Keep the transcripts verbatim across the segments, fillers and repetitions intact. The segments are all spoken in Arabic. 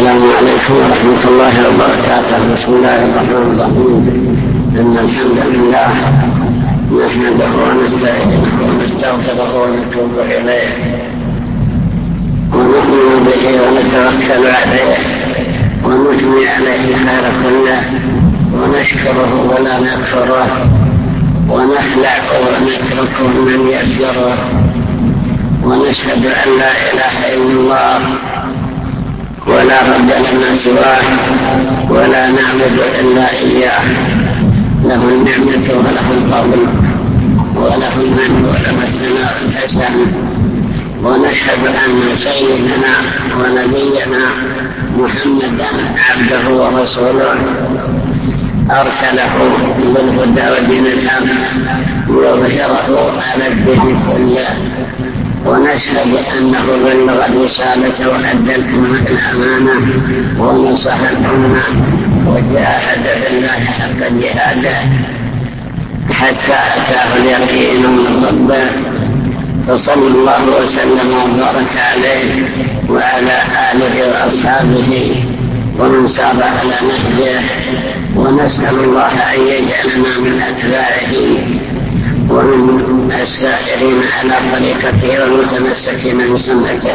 السلام عليكم ورحمة الله وبركاته. بسم الله الرحمن الرحيم. إن الحمد لله نحمده ونستعينه ونستغفره ونتوب إليه ونؤمن به ونتوكل عليه ونثني عليه الخير كله ونشكره ولا نكفره ونخلع ونتركه من يفجره ونشهد أن لا إله إلا الله ولا رب لنا سواه ولا نعبد إلا إياه، له النعمة وله الفضل وله المن وله الثناء الحسن. ونشهد أن سيدنا ونبينا محمدا عبده ورسوله أرسله بالهدى ودين الحق ليظهره على الدين كله، ونشهد أنه بلغ الرسالة وأدى الأمانة ونصح الأمة وجاهد في الله حق جهاده حتى أتاه اليقين من ربه، فصلى الله وسلم وبارك عليه وعلى آله وأصحابه ومن سار على نهجه. ونسأل الله أن يجعلنا من أتباعه ومن السائرين على طريقته والمتمسكين بسنته.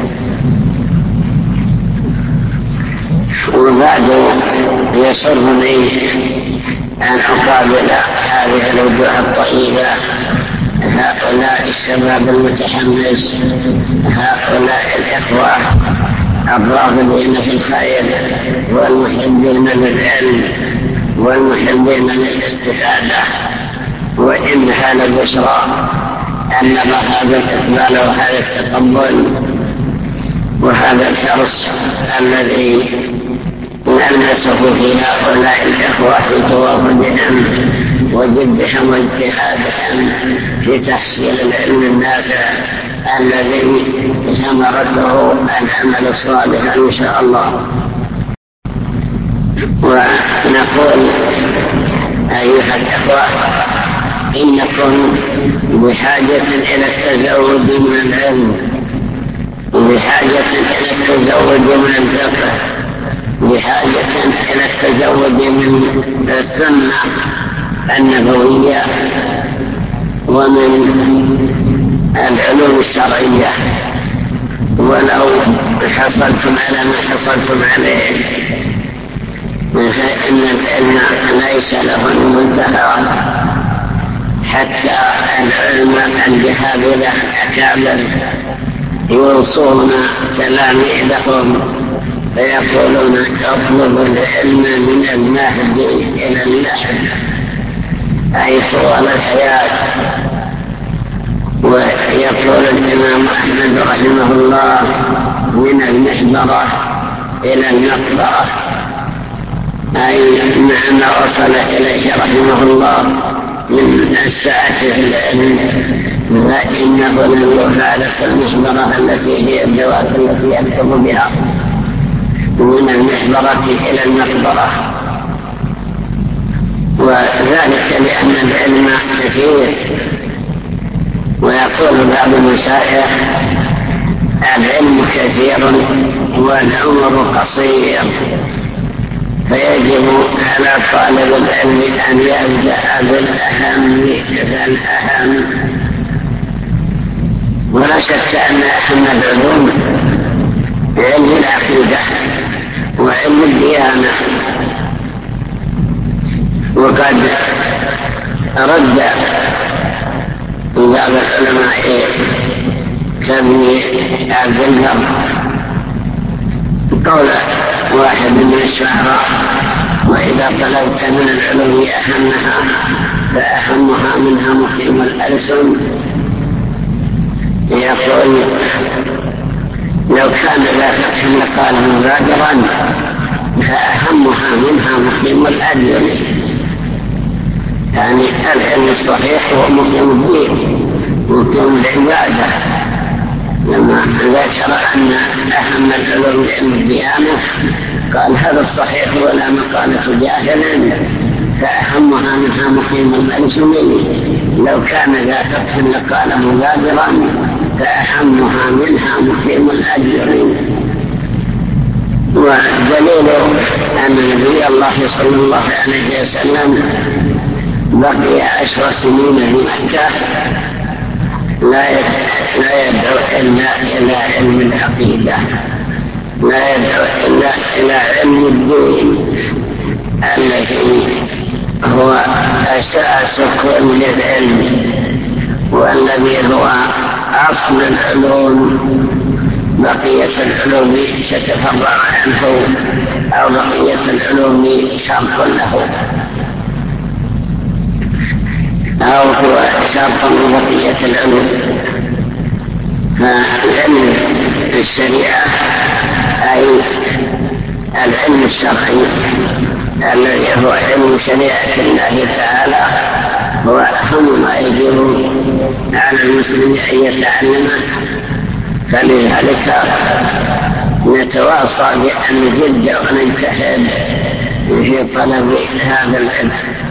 وبعد يسرني أن أقابل هذه الوجوه الطيبة، هؤلاء الشباب المتحمس، هؤلاء الإخوة الراغبين في الخير والمحبين للعلم والمحبين للاستفادة. وإنها لبشرى أن نرى هذا الإقبال وهذا التقبل وهذا الحرص الذي نلمسه في هؤلاء الإخوة في توافدهم وجدهم واجتهادهم في تحصيل العلم النافع الذي ثمرته العمل الصالح إن شاء الله. ونقول أيها الإخوة إنكم بحاجة إلى التزود من العلم، بحاجة إلى التزود من الفقه، بحاجة إلى التزود من السنة النبوية ومن العلوم الشرعية. ولو حصلتم على ما حصلتم عليه فإن العلم ليس له المنتهى، حتى العلم الجهابذة الأكابر يوصون تلاميذهم فيقولون اطلبوا العلم من المهد إلى اللحد، أي طول الحياة. ويقول الإمام أحمد رحمه الله من المحبرة إلى المقبرة، أي مع ما وصل إليه رحمه الله من السعة في العلم، فإنه لم يفارق المحبرة التي هي الدوات التي يكتب بها، من المحبرة إلى المقبرة. وذلك لأن العلم كثير. ويقول بعض المشايخ العلم كثير والعمر قصير، فيجب على طالب العلم أن يبدأ بالأهم فالأهم. ولا شك أن أهم العلوم علم العقيدة وعلم الديانة. وقد رد بعض العلماء كابن عبد البر قول واحد من الشعراء: وإذا طلبت من العلوم أهمها فأهمها منها مقيم الألسن. يقول: لو كان لا فقه لقال مبادرا فأهمها منها مقيم الأدين. يعني العلم الصحيح هو مقيم الدين مقيم العبادة. لما ذكر أن أهم العلوم علم الديانة قال: هذا الصحيح ولا مقالة جاهل فأهمها منها مقيم الألسن. لو كان ذا فقه لقال مبادرا فأهمها منها مقيم الأجر. وجاء والدليل أن نبي الله صلى الله عليه وسلم بقي عشر سنين في مكة لا يدعو إلا إلى علم العقيدة، لا يدعو إلا إلى علم الدين الذي هو أساس كل العلم والذي هو أصل العلوم. بقية العلوم تتفرع عنه أو بقية العلوم شرط له أو هو شرط من بقية العلوم. فعلم الشريعة أي العلم الشرعي الذي هو علم شريعة الله تعالى هو أهم ما يجب على المسلم أن يتعلمه. فلذلك نتواصى بأن نجد ونجتهد في طلب هذا العلم.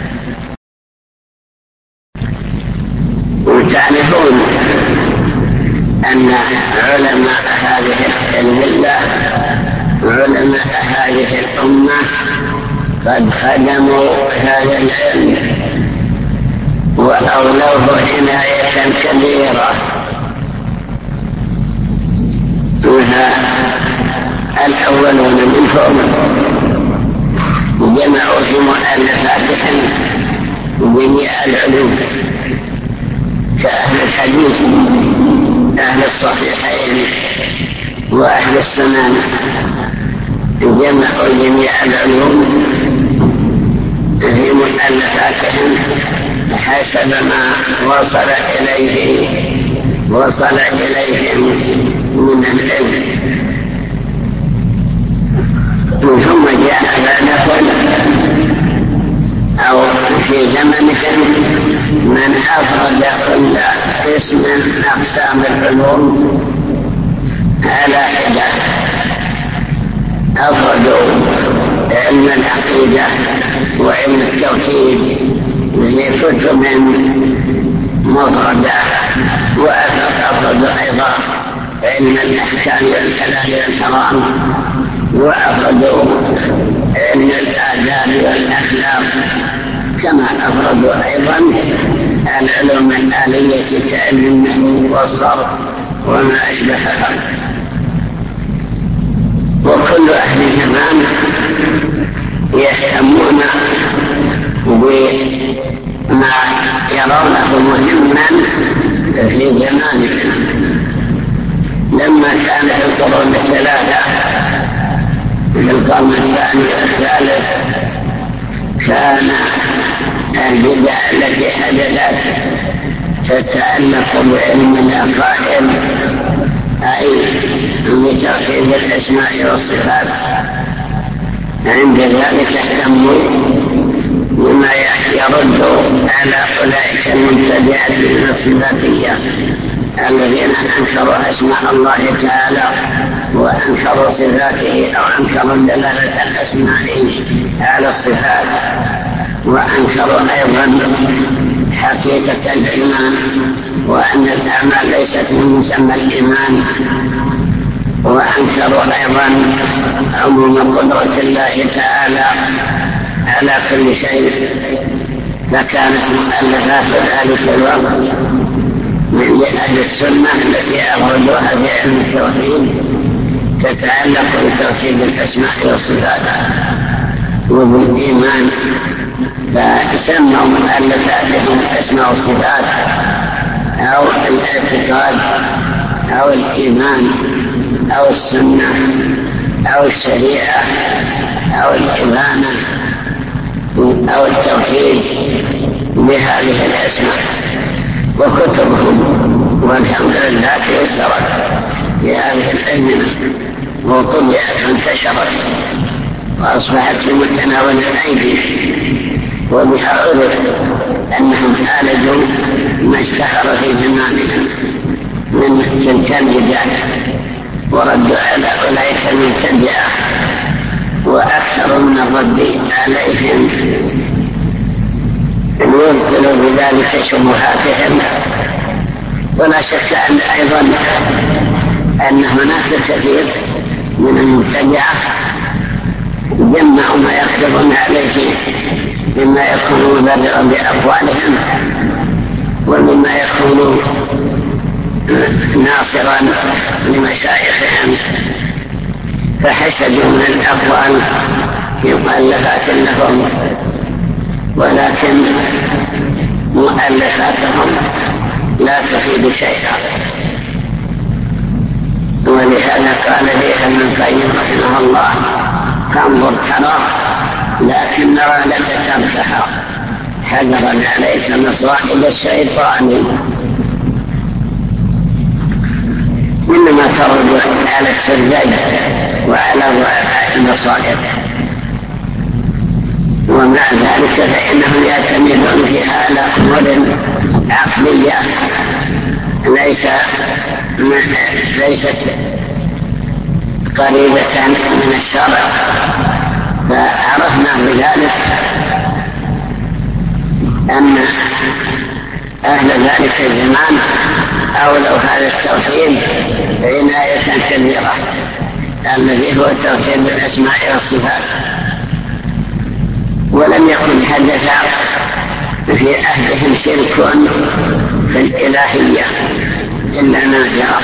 وتعرفون أن علماء هذه الملة علماء هذه الأمة قد خدموا هذا العلم وأولوه عناية كبيرة. الأولون منهم جمعوا في مؤلفاتهم جميع العلوم كأهل الحديث أهل الصحيحين وأهل السنن، جمعوا جميع العلوم في مؤلفاتهم حسب ما وصل إليه وصل إليهم من العلم. ثم جاء بعدهم أو في زمنهم من أفرد كل قسم من أقسام العلوم على حدة. أفردوا علم العقيدة وعلم التوحيد في كتب مفردة، وأفردوا أيضا علم الأحكام والحلال والحرام، وأفردوا علم الآداب والأخلاق، كما أفردوا أيضا العلوم الآلية كعلم النحو والصرف وما أشبهها. وكل أهل زمان يهتمون بما يرونه مهما في زمانهم. لما كان في القرون الثلاثة في القرن الثاني والثالث كان البدع التي حدثت تتعلق بعلم العقائد أي بتوحيد الأسماء والصفات. عند ذلك اهتموا بما يرد على أولئك المبتدعة من الصفاتية الذين أنكروا أسماء الله تعالى وأنكروا صفاته أو أنكروا دلالة الأسماء على الصفات، وأنكروا أيضا حقيقة الإيمان وأن الأعمال ليست من مسمى الإيمان، وأنكروا أيضا عموم قدرة الله تعالى على كل شيء. فكانت مؤلفات ذلك الوقت من أهل السنة التي أفردوها في علم التوحيد تتعلق بتوحيد الأسماء والصفات وبالإيمان، فسموا مؤلفاتهم الأسماء والصفات أو الاعتقاد أو الإيمان أو السنة أو الشريعة أو الإبانة أو التوحيد بهذه الأسماء. وكتبهم والحمد لله تيسرت بهذه الأزمنة وطبعت وانتشرت وأصبحت في متناول الأيدي، وبها عرف أنهم عالجوا ما اشتهر في زمانهم من تلك البدع وردوا على أولئك المبتدعة، وأكثر من الرد عليهم يبطلوا بذلك شبهاتهم. ولا شك أن أيضا أن هناك كثير من المبتدعة يحرضون عليه مما يكون مبررا بأقوالهم ومما يكون ناصرا لمشايخهم، فحشدوا من الأقوال مؤلفات لهم، ولكن مؤلفاتهم لا تفيد شيئا. ولهذا قال لي ابن القيم رحمه الله: فانظر ترى لكن نرى لك تركها حذرا عليك مصائب الشيطان. إنما ترد على السرجي وعلى ضعفاء المصائب، ومع ذلك فإنهم يعتمدون فيها على أمور عقلية ليس ليست قريبة من الشرع. فعرفنا بذلك أن أهل ذلك الزمان أولوا هذا التوحيد عناية كبيرة الذي هو توحيد الأسماء والصفات، ولم يكن حدث في عهدهم شرك في الإلهية إلا نادرا،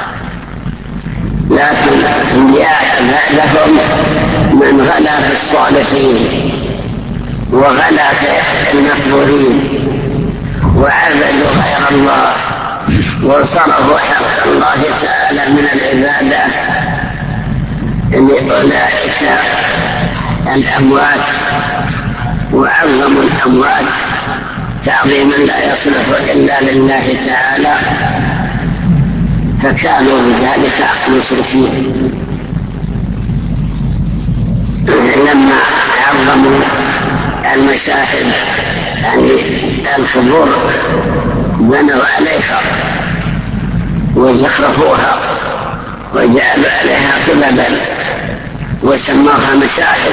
لكن جاء بعدهم من غلا في الصالحين وغلا في المقبورين وعبدوا غير الله وصرفوا حق الله تعالى من العبادة لأولئك الأموات وعظموا الأموات تعظيما لا يصلح إلا لله تعالى، فكانوا بذلك مشركين. لما عظموا المشاهد يعني القبور بنوا عليها وزخرفوها وجعلوا عليها قببا وسموها مشاهد،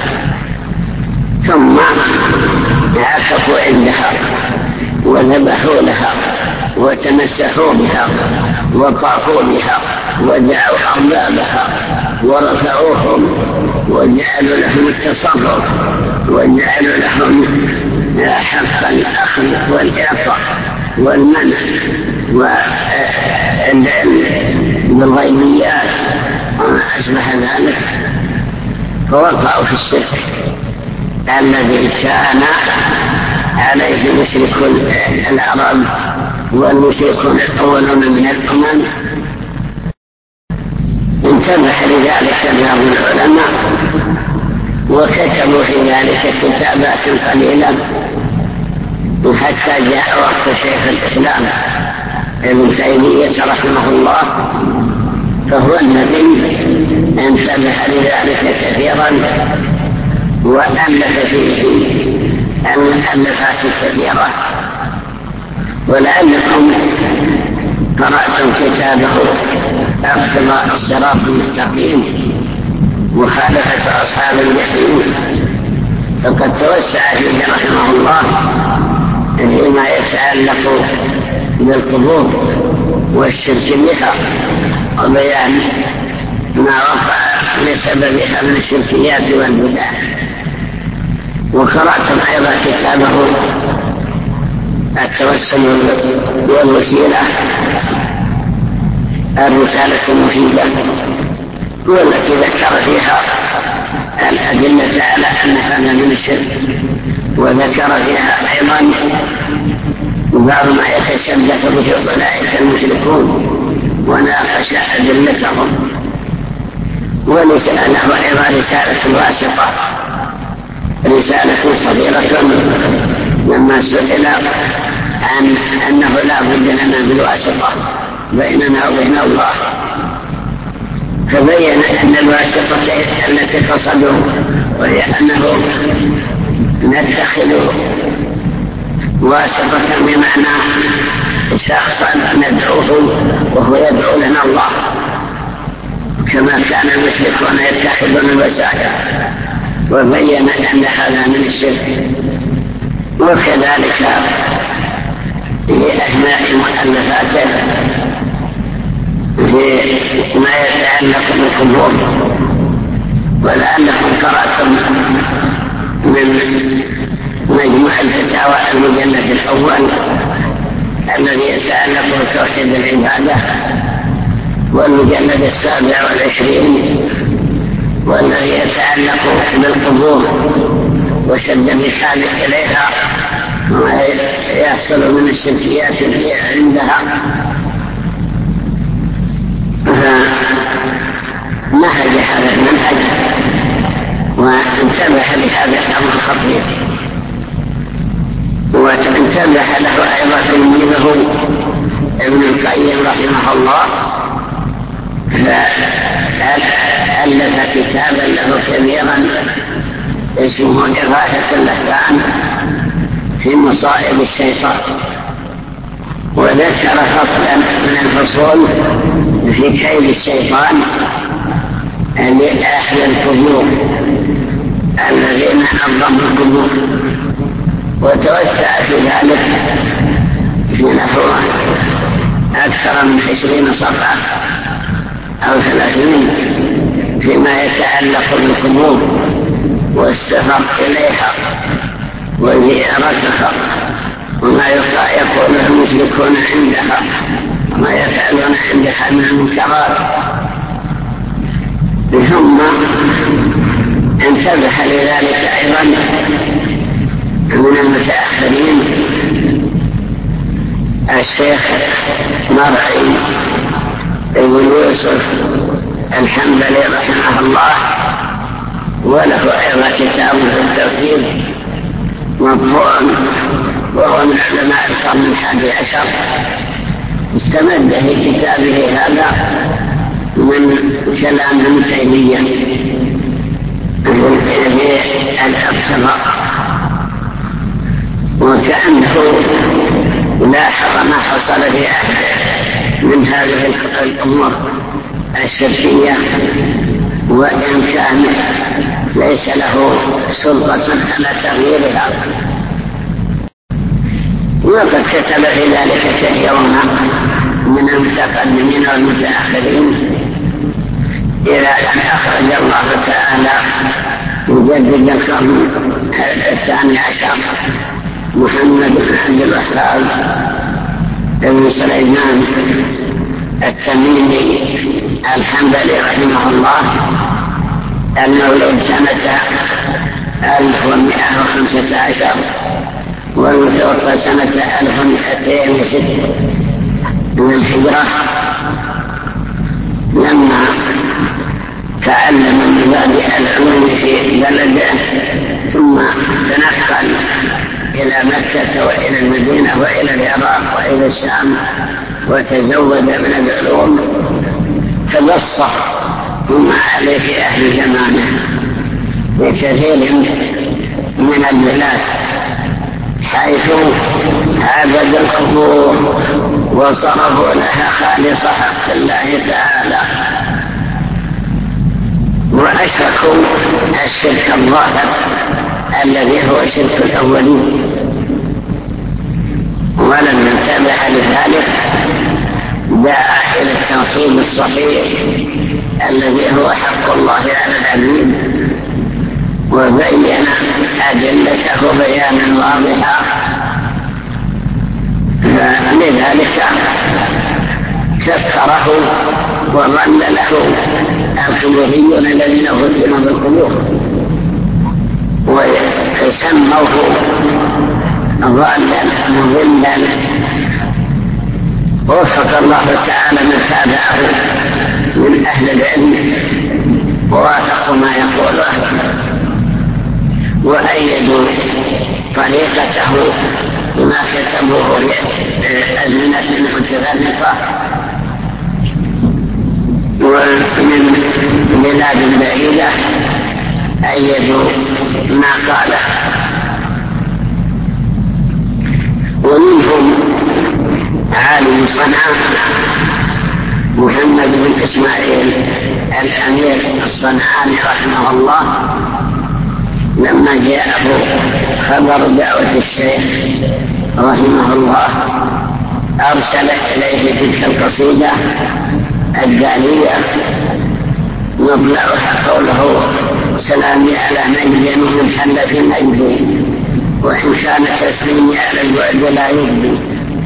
ثم عكفوا عندها وذبحوا لها وتمسحوا بها وطافوا بها ودعوا أربابها ورفعوهم وجعلوا لهم التصرف وجعلوا لهم حق الأخذ والإعطاء والمنع والعلم بالغيبيات وما أشبه ذلك، فوقعوا في الشرك الذي كان عليه مشرك العرب والمشركون الأولون من الأمم. انتبه لذلك بعض العلماء وكتبوا في ذلك كتابات قليلة حتى جاء وقت شيخ الإسلام ابن تيمية رحمه الله، فهو الذي انتبه لذلك كثيرا وألف فيه المؤلفات الكثيرة. ولعلكم قرأتم كتابه اقتضاء الصراط المستقيم مخالفة أصحاب الجحيم، فقد توسع فيه رحمه الله فيما يتعلق بالقبور والشرك بها وبيان ما وقع لسببها من الشركيات والبدع. وقرأتم أيضا كتابه التوسل والوسيلة الرسالة المفيدة، والتي ذكر فيها الأدلة على أن هذا من الشرك، وذكر فيها أيضا بعض ما يتشبه به أولئك المشركون وناقش أدلتهم. ولسأله أيضا رسالة واسطة، رسالة صغيرة لما سئل عن أنه لا بد لنا بالواسطة بيننا وبين الله، فبين أن الواسطة التي قصدوا وهي أنه نتخذ واسطة بمعنى شخصا ندعوه وهو يدعو لنا الله، كما كان المشركون يتخذون الوسائل، وبين أن هذا من الشرك. وكذلك لأثناء مؤلفاته في ما يتعلق بالقبور ولعلكم قرأتم من مجموع الفتاوى المجلد الأول الذي يتعلق بتوحيد العبادة، والمجلد السابع والعشرين والذي يتعلق بالقبور وشد الرحال إليها وما يحصل من الشركيات عندها. فنهج هذا المنهج وانتبه لهذا الأمر الخطير، وانتبه له أيضا تلميذه ابن القيم رحمه الله، فألف كتابا له كبيرا اسمه إغاثة اللهفان في مصائب الشيطان، وذكر فصلا من الفصول في كيد الشيطان لأهل القبور الذين أنظموا القبور، وتوسع في ذلك في نحو أكثر من عشرين صفحة أو ثلاثين فيما يتعلق بالقبور والسفر إليها وزيارتها وما يقوله المشركون عندها وما يفعلون عندها من المنكرات. ثم انتبه لذلك أيضا من المتأخرين الشيخ مرعي ابن يوسف الحنبلي رحمه الله، وله أيضا كتاب في التوحيد مطبوع وهو من علماء القرن الحادي عشر، استمد في كتابه هذا من كلام ابن تيمية في الاقتضاء، وكأنه لاحظ ما حصل في عهده من هذه الأمور الشركية، وإن كان ليس له سلطة على تغييرها. وقد كتب في ذلك كثيرون من المتقدمين والمتأخرين، إلى أن أخرج الله تعالى مجدد القرن الثاني عشر محمد بن عبد الوهاب بن سليمان التميمي الحنبلي رحمه الله، المولود سنة ألف ومئة وخمسة عشر والمتوفى سنة ألف ومئتين وست من الهجرة، لما تعلم مبادئ العلوم في بلده ثم تنقل إلى مكة وإلى المدينة وإلى العراق وإلى الشام وتزود من العلوم، تبصر مما عليه في أهل زمانه بكثير من البلاد، حيث عبد القبور وصرفوا لها خالص حق الله تعالى، وأشركوا الشرك الظاهر الذي هو شرك الأولين، ولم ينتبه لذلك دعا إلى التوحيد الصحيح الذي هو حق الله على العبيد، وبين أدلته بيانا واضحا. فلذلك كفره وظن له القبوريون الذين فتنوا بالقبور وسموه ضالا مضلا. وفق الله تعالى من تابعه من أهل العلم ووافقوا ما يقوله وأيدوا طريقته بما كتبوه في أزمنة متفرقة ومن بلاد بعيدة، أيدوا ما قاله. ومنهم عالم صنعاء محمد بن إسماعيل الأمير الصنعاني رحمه الله، لما جاءه خبر دعوة الشيخ رحمه الله أرسل إليه تلك القصيدة الدالية مطلعها قوله سلامي على نجد ومن حل في نجدي، وإن كان تسليمي على البعد لا يبدي.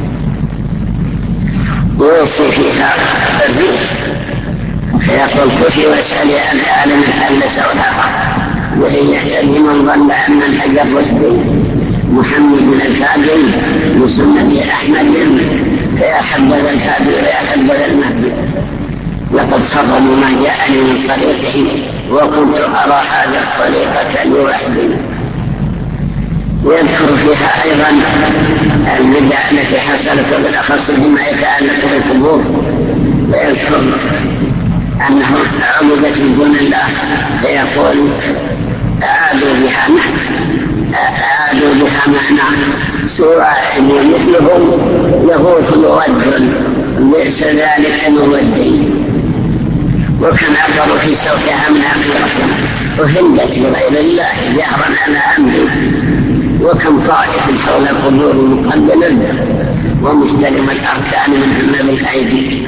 ويوصي فيها الريح فيقول كفي واسألي عن عالم الحل سوداء، وهي لمن ظن أن منهج الرشد محمد بن الفاضل بسنة أحمد فيا حبذا الفاضل ويا حبذا المهدي. لقد صرني ما جاءني من طريقه وكنت أرى هذا الطريقة لوحدي. ويذكر فيها أيضا البدع التي حصلت بالأخص بما يتعلق بالقبور، ويذكر أنه عبدت من دون الله فيقول أعادوا بها أعادوا بها معنا سواء مثله يغوث الرجل ليس ذلك مودي. وكان عبروا في صوتها من عقيرة وهلت لغير الله جهرا على أمره. وكم طائف حول القبور مقبلا ومستلم الأركان منهن بالأيدي.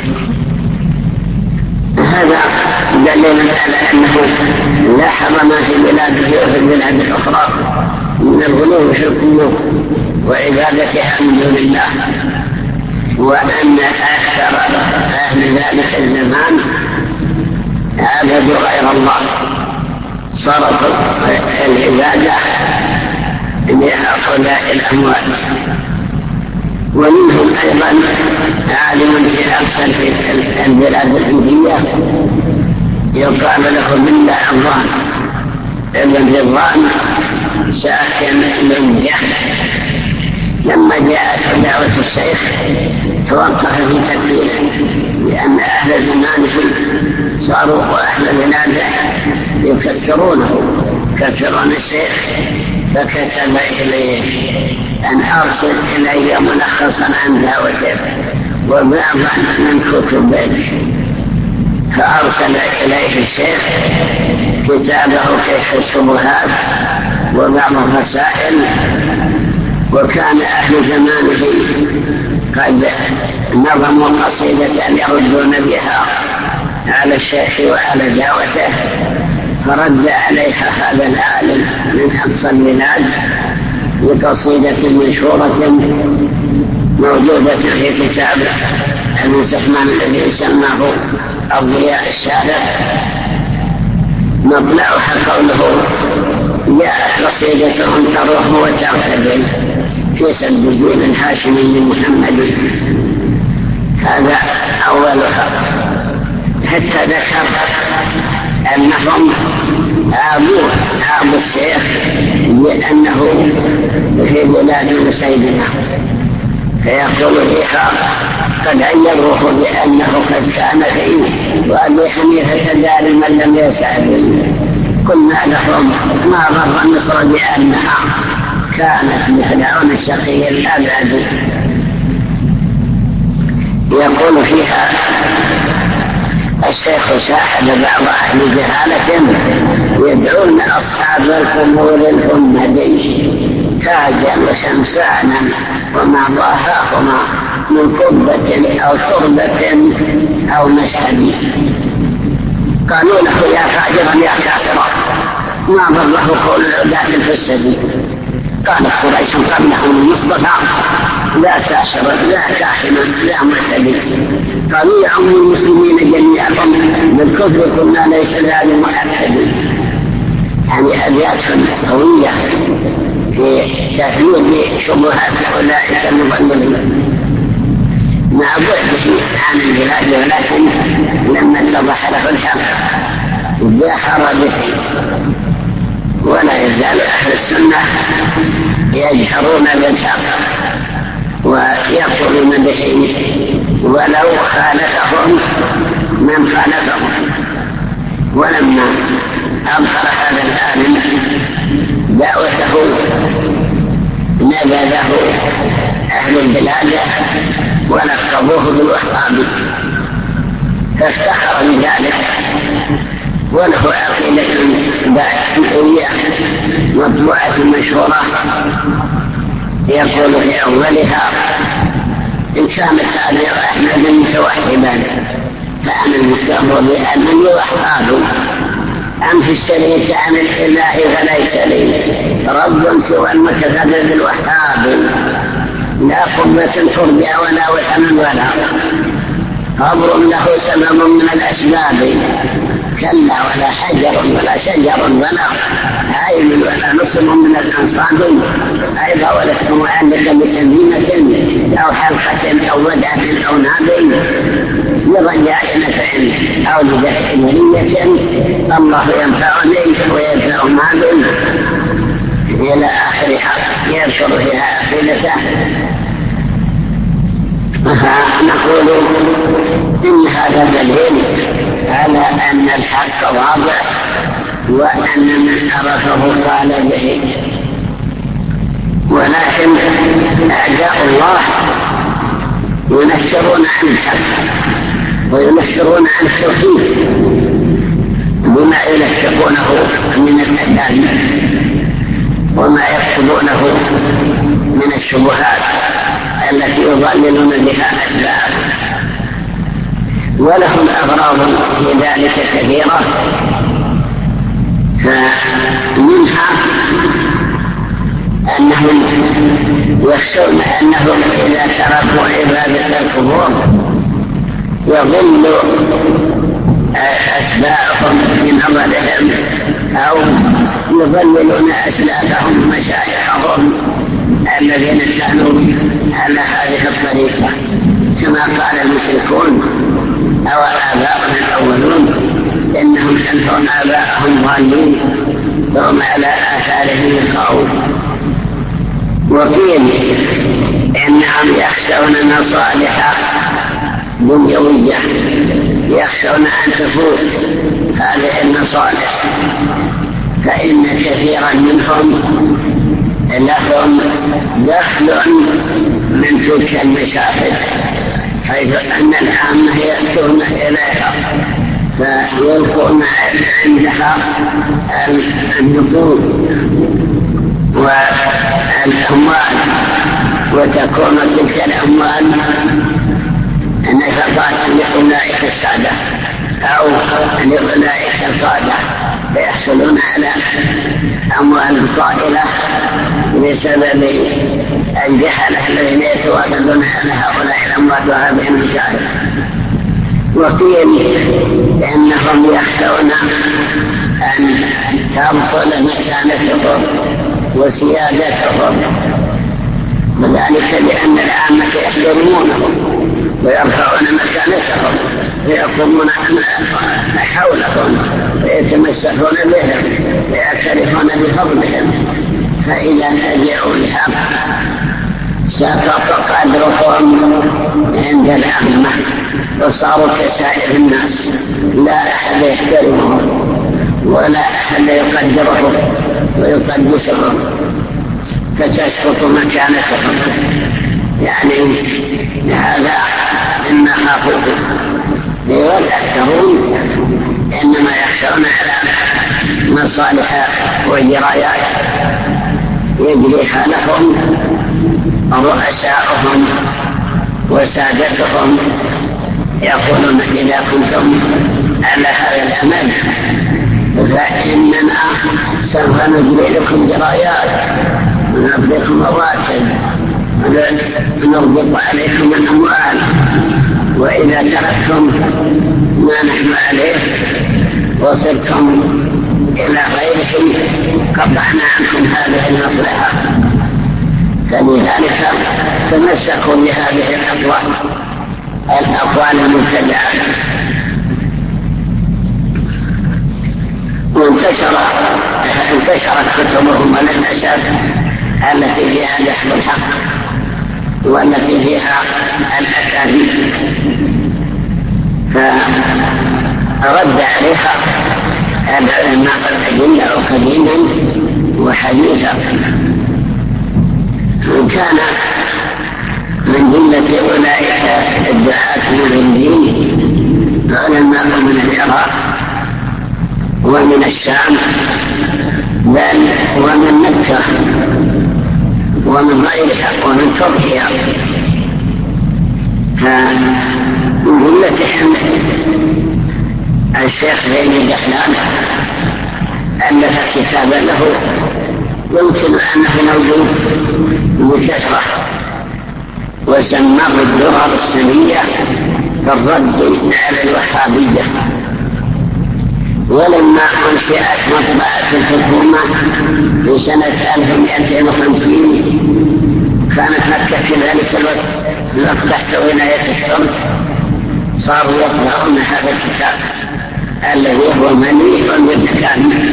هذا دليل على أنه لاحظ ما في بلاده وفي البلاد الأخرى من الغلو في القلوب وعبادتها من دون الله، وأن أكثر أهل ذلك الزمان عبدوا غير الله، صرفوا العبادة لهؤلاء الأموات. ومنهم أيضا عالم في أقصى في البلاد الهندية يقال له بالله الرضوان ابن رضوان ساكن لنجة. لما جاءت دعوة الشيخ توقف في تكفيره، لأن أهل زمانه صاروا أهل بلاده يكفرونه كفرون الشيخ، فكتب إليه أن أرسل إلي ملخصا عن دعوته وبعضا من كتبه، فأرسل إليه الشيخ كتابه كشف الشبهات وبعض الرسائل. وكان أهل زمانه قد نظموا قصيدة يردون بها على الشيخ وعلى دعوته، فرد عليها هذا العالم من أقصى البلاد بقصيدة مشهورة موجودة في كتاب ابن سحمان الذي سماه الضياء الشارع. مطلعها قوله جاءت قصيدة تروح وتعتدل في سلب الدين الهاشمي محمد. هذا أولها، حتى ذكر أنهم عابوه عابوا الشيخ بأنه في بلاد سيدنا، فيقول فيها قد عيروه بأنه قد كان فيه وأبي حنيفة دار من لم يسأل. قلنا لهم ما ضر مصر بأنها كانت بفرعون الشقي الأبد. يقول فيها الشيخ صاحب بعض أهل جهالة يدعون أصحاب القبور الأمدي تاجا وشمسانا وما ضاهاهما من قبة أو تربة أو مشهد. قالوا له يا فاجرا يا كافرا ما ضره قول العداة الفسد. قالت قريش قبلهم المصطفى لا ساشر لا كاحنا لا معتدي. قالوا يا أم المسلمين جميعا بالكفر كنا ليس ذلك مؤكد. يعني أبيات قوية في تثبيت شبهات أولئك المضللين مع بعده عن البلاد، ولكن لما اتضح له الحق جاهر به. ولا يزال أهل السنة يجهرون بالحق ويقولون به ولو خالفهم من خالفهم. ولما أظهر هذا العالم دعوته نبذه أهل البلاد ولقبوه بالوهابي، فافتخر بذلك. وله عقيدة دعوية مطبوعة مشهورة يقول في أولها إن كانت هذه أحمد متوحدا فأنا المختار بأنني وحاب. أم في الشريك عن الإله فليس لي رب سوى المتفرد الوهاب لا قبة ترجى ولا وثن ولا قبر له سبب من الأسباب كلا ولا حجر ولا شجر ولا عين ولا نصب من الأنصاب أيضا ولا معلقة بتنظيمة أو حلقة أو ودعة أو ناب لرجاء نفع أو لدفع نية الله ينفعني ويدفع مال إلى آخر حق يذكر فيها عقيدته. نقول إن هذا دليل على أن الحق واضح وأن من عرفه قال به، ولكن أعداء الله ينشرون عن الحق وينشرون عن التوحيد بما يلحقونه من الأداني وما يكتبونه من الشبهات التي يضللون بها أتباعه، ولهم أغراض في ذلك كثيرة. فمنها أنهم يخشون أنهم إذا تركوا عبادة القبور يضل أتباعهم بنظرهم أو يضللون أسلافهم مشايخهم الذين كانوا على هذه الطريقة كما قال المشركون أو آباؤنا الأولون إنهم ألفون آباءهم ضالين وهم على آثارهم يقعون. وقيل إنهم يخشون مصالح دنيوية يخشون أن تفوت هذه المصالح، فإن كثيرا منهم لهم دخل من تلك المشاهد حيث أن العامة يأتون إليها فيلقون عندها النقود والأموال وتكون تلك الأموال نفقات لأولئك السادة أو لأولئك القادة فيحصلون على أموال طائلة بسبب الجهلة الذين يتواجدون على هؤلاء الأموال وهذه المشاهد. وقيل إنهم يخشون أن تبطل مكانتهم وسيادتهم، وذلك لأن العامة يحترمونهم ويرفعون مكانتهم ويقومون حولهم ويتمسكون بهم ويعترفون بفضلهم، فإذا تجعوا الحق سقط قدرهم عند العامة وصاروا كسائر الناس لا أحد يحترمهم ولا أحد يقدرهم ويقدسهم فتسقط مكانتهم. يعني هذا إن خافوه والأكثرون إنما يخشون على مصالح وجرايات يجريها لهم رؤساؤهم وسادتهم يقولون إذا كنتم على هذا الأمل فإننا سوف نجري لكم جرايات ونبديكم مواتب ونربط عليكم الأموال، وإذا تركتم ما نحن عليه وصرتم إلى غيرهم قطعنا عنكم هذه المصلحة. فلذلك تمسكوا بهذه الأقوال الأقوال المبتدعة. وانتشر انتشرت كتبهم للأسف التي فيها دحض الحق والتي فيها الأكاذيب، فرد عليها العلماء الأجلة قديما وحديثا. كان من جملة أولئك الدعاة المبينين علماء من العراق ومن الشام بل ومن مكة ومن غيرها ومن تركيا. فمن جملتهم الشيخ زين الدحلان كتابا له يمكن أنه موجود بكثرة، وسماه الدرر السنية في الرد على الوهابية. ولما أنشئت مطبعة الحكومة في سنة ألف ومئتين وخمسين كانت مكة في ذلك الوقت تحت ولاية الترك، صاروا يقرؤون هذا الكتاب الذي هو مليء بالأحكام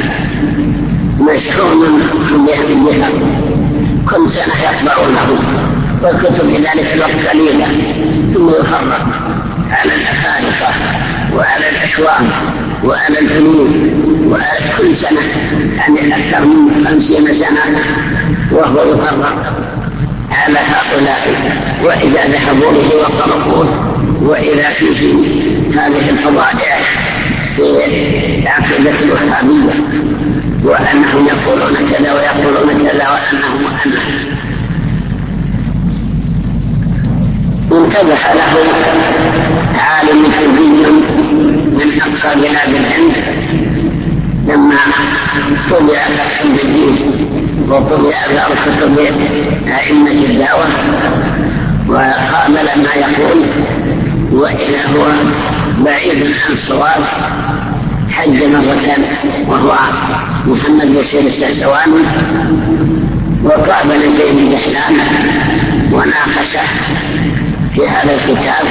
مشحون بها، كل سنة يقرؤونه، والكتب في ذلك الوقت قليلة، ثم يفرق على الأفارقة وعلى الأشوام وعلى الفنون، وكل سنة يعني أكثر من خمسين سنة وهو يفرق على هؤلاء، وإذا ذهبوا به وقرأوه وإذا فيه هذه الفضائح في عقيدة الوهابية، وأنهم يقولون كذا ويقولون كذا وأنهم أنه انتبه له عالم حديث من أقصى بلاد الهند لما طبع فتح الدين وطبع بعض كتب أئمة الدعوة، وقابل ما يقول وإذا هو بعيد عن الصواب، حج مرة وهو محمد بشير السعسواني، وقابل زيد دحلان وناقشه في هذا الكتاب،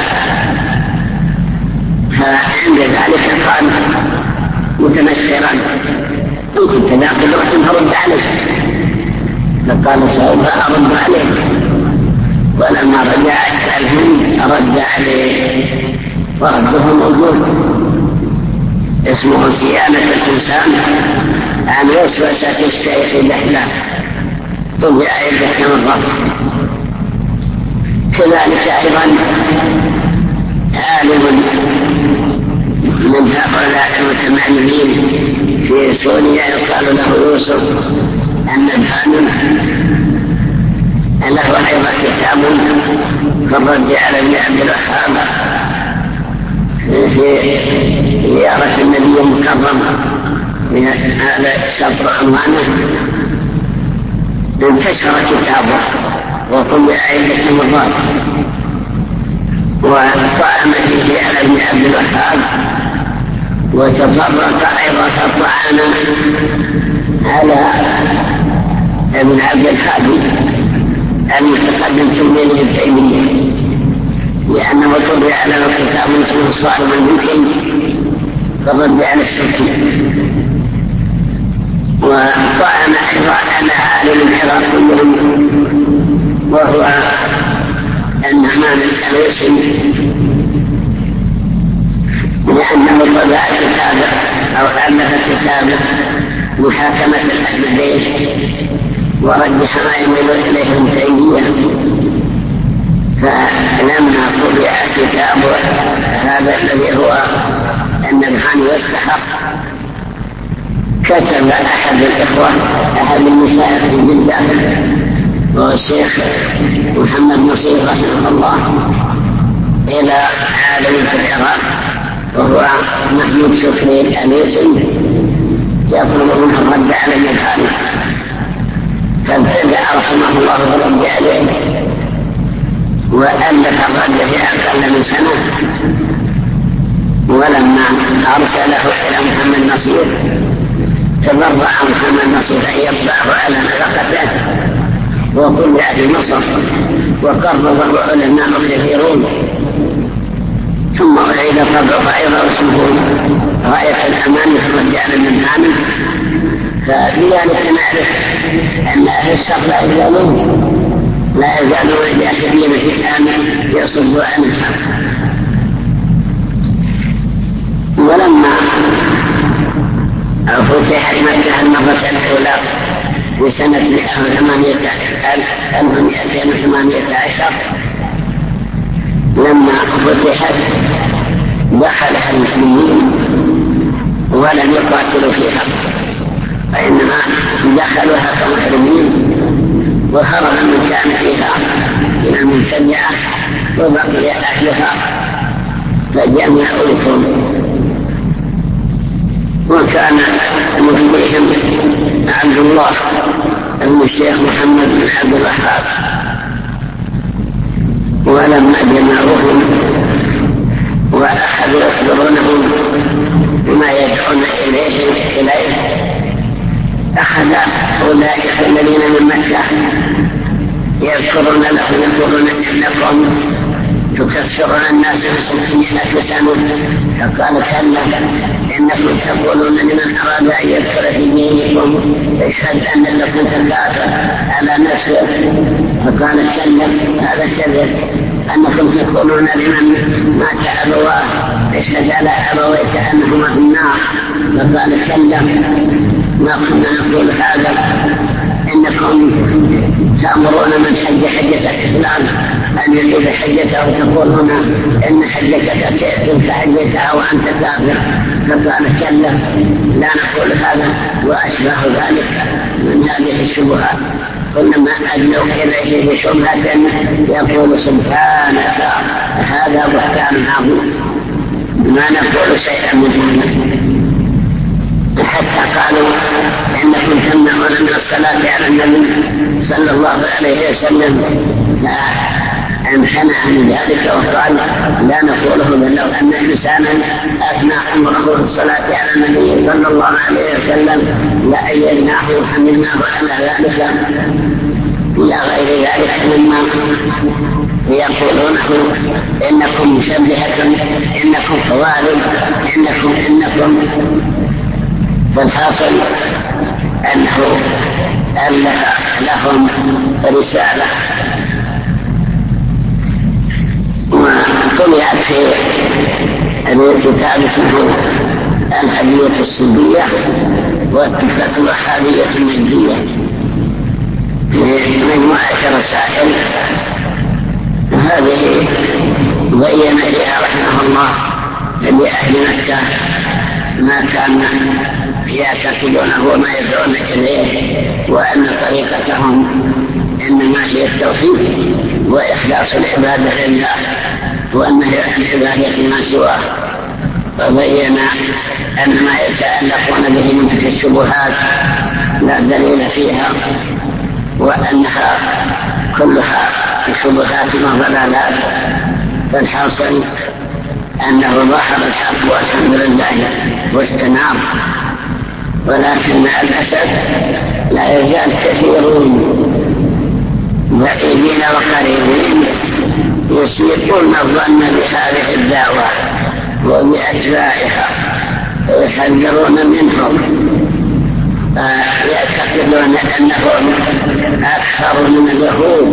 فعند ذلك قال متمسخرا إن كنت ذا قدرة فرد عليك، فقال سوف أرد عليك. ولما رجعت الهند رد عليه، ورده موجود، اسمه صيانة الإنسان عن وسوسة الشيخ دحلان، طبع عدة مرات. كذلك أيضا عالم من هؤلاء المتمعنين في سوريا يقال له يوسف النبهاني، له أيضا كتاب في الرد على ابن عبد الوهاب في زيارة النبي المكرم، من هذا شطر عنوانه، انتشر كتابه وطبع عدة مرات، وطعن فيه على ابن عبد الوهاب، وتطرق أيضا فطعن على ابن عبد الهادي المتقدم تلميذ ابن تيمية، لأنه طبع على كتاب اسمه صارم الممكن في الرد على الشركية. وطعن أيضا على عالم العراق وهو النعمان الألوسي، لأنه طبع كتابه أو ألف كتابه محاكمة الأحمدين ورجح ما يميل إليه ابن تيمية، فلما طبع كتاب هذا الذي هو النبهاني يستحق، كتب أحد الإخوة أحد المشايخ في جدة وهو الشيخ محمد نصير رحمه الله إلى عالم في العراق وهو محمود شكري الألوسي يطلب منه الرد على النبهاني، فابتدأ رحمه الله بالرد عليه وألف الرد في أقل من سنة. ولما أرسله إلى محمد نصير تبرع محمد نصير أن يطبعه على نفقته، وطبع في مصر وقربه العلماء كثيرون، ثم أعيد طبعه أيضا اسمه غاية الأمان في الرد على النبهاني. فبذلك نعرف أن أهل الشر لا يزالون لا يزالون جاهلين في أن يصدوا عن الشر. ولما فتحت مكة المرة الأولى بسنة ألف ومئتين وثمانية عشر، لما فتحت دخلها المسلمين ولم يقاتلوا فيها، وإنما دخلوها كمحرمين، وهرب من كان فيها من المبتدعة وبقي أهلها فجمعوهم، وكان مفليهم عبد الله ابن الشيخ محمد بن عبد الوهاب، ولما جمعوهم وأخذوا يخبرونهم بما يدعون إليه إليه أخذ أولئك الذين من مكة يذكرون لهم يقولون إنكم تكفرون الناس بستين ألف سنة، فقال كلا إنكم تقولون لمن أراد أن يدخل في دينكم يشهد أن لكم تكافر على نفسه، فقال كلا هذا كذب، أنكم تقولون لمن مات أبواه يشهد على أبويك أنهما في النار، فقال كلا ما كنا نقول هذا، إنكم تأمرون من حج حجة الإسلام أن يريد حجته وتقولون إن حجتك تلك حجتها وأنت كافر، فقال كلا لا نقول هذا وأشبه ذلك من هذه الشبهات. كلما أدلوا إليه بشبهة يقول سبحانك هذا بهتان عظيم، ما نقول شيئا من هذا، حتى قالوا إنكم تمنعون من الصلاة على النبي صلى الله عليه وسلم، امتنع من ذلك وقال لا نقوله، بل لو أن إنسانا أثنى عمره في الصلاة على النبي صلى الله عليه وسلم لأيدناه وحملناه على ذلك إلى غير ذلك مما يقولونه إنكم مشبهة، إنكم خوارج، إنكم إنكم والحاصل أنه ألف لهم رسالة وطلعت في الكتاب اسمه الهدية السدية والتحفة الوهابية النجدية، مجموعة رسائل هذه بين فيها رحمه الله لأهل مكة ما كان يعتقدونه وما يدعون إليه، وأن طريقتهم إنما هي التوحيد وإخلاص العبادة لله والنهي عن عبادة ما سواه، وبين أن ما يتعلقون به من تلك الشبهات لا دليل فيها، وأنها كلها شبهات وضلالات، فالحاصل أنه ظهر الحق والحمد لله واستنار، ولكن مع الأسف لا يزال كثيرون بعيدين وقريبين يسيطون الظن بهذه الدعوة وبأتباعها ويحذرون منهم، يعتقدون أنهم أكثر من اليهود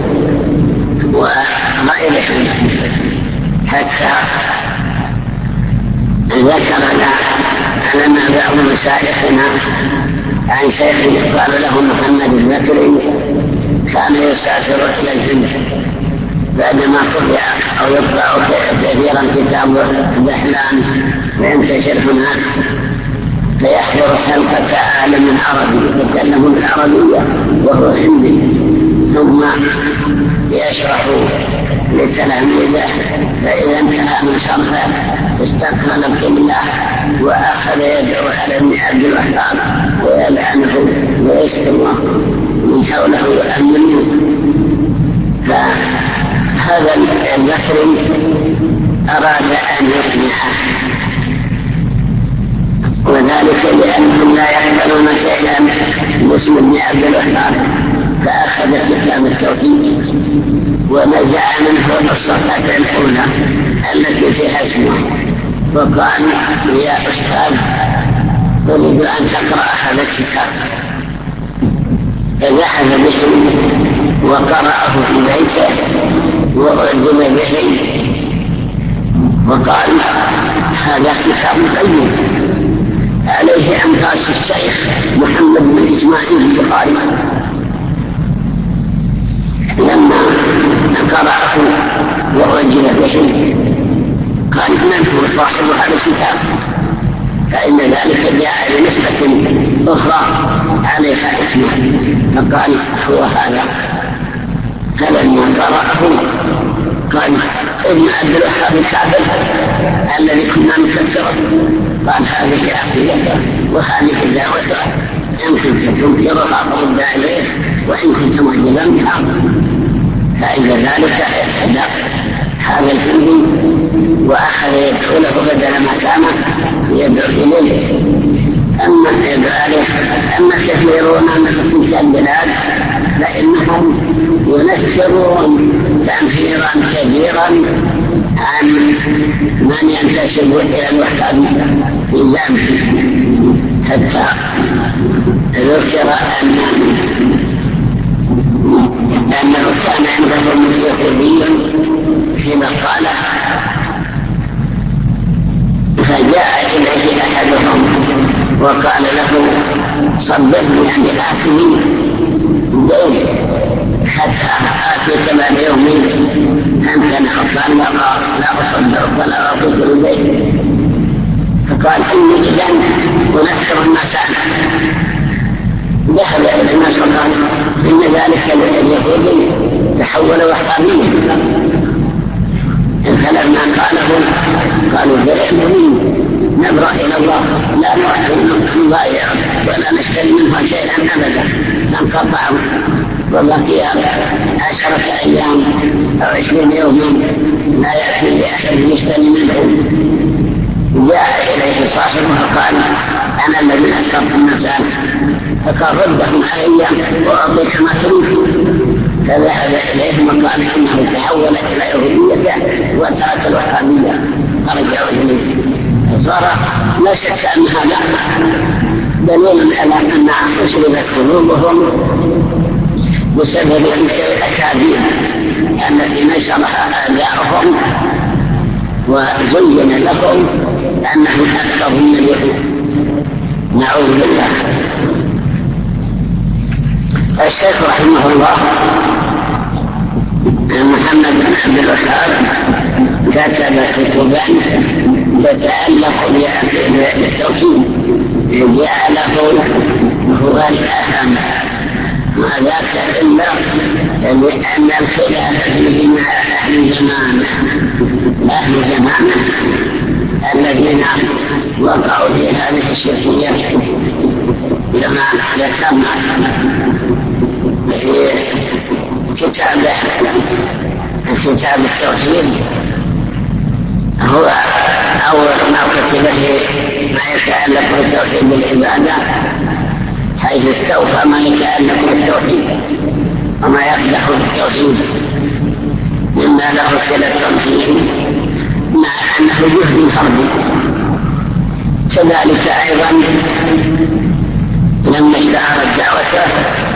وغيرهم، حتى ذكر لنا بعض مشايخنا عن شيخ يقال له محمد البكري كان يسافر إلى الهند بعدما طبع أو يطبع كثيرا كتاب الدحلان وينتشر هناك، فيحضر حلقة عالم عربي يتكلم بالعربية وهو هندي، ثم يشرح لتلاميذه، فإذا انتهى من شرحه استقبل القبلة وأخذ يدعو على ابن عبد الوهاب ويلعنه ويشتمه من حوله يؤمنه. فهذا البكري أراد أن يقنعه، وذلك لأنهم لا يقبلون شيئا باسم ابن عبد الوهاب، فأخذ كتاب التوحيد ونزع منه الصفحة الأولى التي فيها اسمه، وقال يا أستاذ أريد أن تقرأ هذا الكتاب، فذهب به وقرأه في بيته وأعجب به وقال هذا كتاب قيم عليه أنفاس الشيخ محمد بن إسماعيل البخاري. لما قرأه وأعجب به قال من هو صاحب هذا الكتاب، فإن ذلك جاء بنسبة أخرى عليها اسمه، فقال هو هذا. فلما قرأه قال ابن عبد الوهاب الكافر الذي كنا نكفره، قال هذه عقيدته وهذه دعوته، إن كنت تنكرها فرد عليه وإن كنت معجبا بها، فعند ذلك اتدق هذا الهندي وأخذ يدخله بدل ما كان يدعو إليه. أما ذلك أما كثيرون من تلك البلاد فإنهم ينفرون تنفيرا كبيرا عن من ينتسب إلى الوحدانية في زمنه، حتى ذكر أن أنه كان عندهم يهودي في مقالة فجاء إليه أحدهم وقال له صبرني عن آكلي دين حتى آتيك بعد يومين أمكن أصلا لا أصدق ولا أعطيك الدين. فقال إني إذن أنكر الناس عنه. ذهب إلى الناس وقال إن ذلك اليهودي تحول وحدانيا. فلما قاله قالوا برئنا نبرأ إلى الله لا نضايع ولا نشتري منه شيئا أبدا، ننقطع. وبقي عشرة أيام أو عشرين يوما لا يأتي لأحد يشتري منه. جاء إليه صاحبه وقال أنا الذي أشترط الناس عنه، فقال ردهم علي وأعطيك ما تريد. فذهب إليهم وقال إنه تحول إلى يهوديته وترك الوحدانية فرجعوا إليه. فصار لا شك أن هذا دليل على أن أشربت قلوبهم بسبب تلك الأكاذيب التي نشرها أعداؤهم وزين لهم أنهم أكثر من اليهود. نعوذ بالله. الشيخ رحمه الله محمد بن عبد الوهاب كتب كتبا تتعلق بالتوحيد جعله هو الأهم، ما ذاك إلا لأن الخلاف فيه مع أهل زمانه أهل زمانه الذين وقعوا في هذه الشركية كما ذكرنا في كتابه كتاب التوحيد. هو أول ما كتب ما يتعلق بالتوحيد بالعبادة، حيث استوفى ما يتعلق بالتوحيد وما يقدح بالتوحيد مما له صلة فيه، مع أنه جهد فردي. كذلك أيضا لما اشتهرت دعوته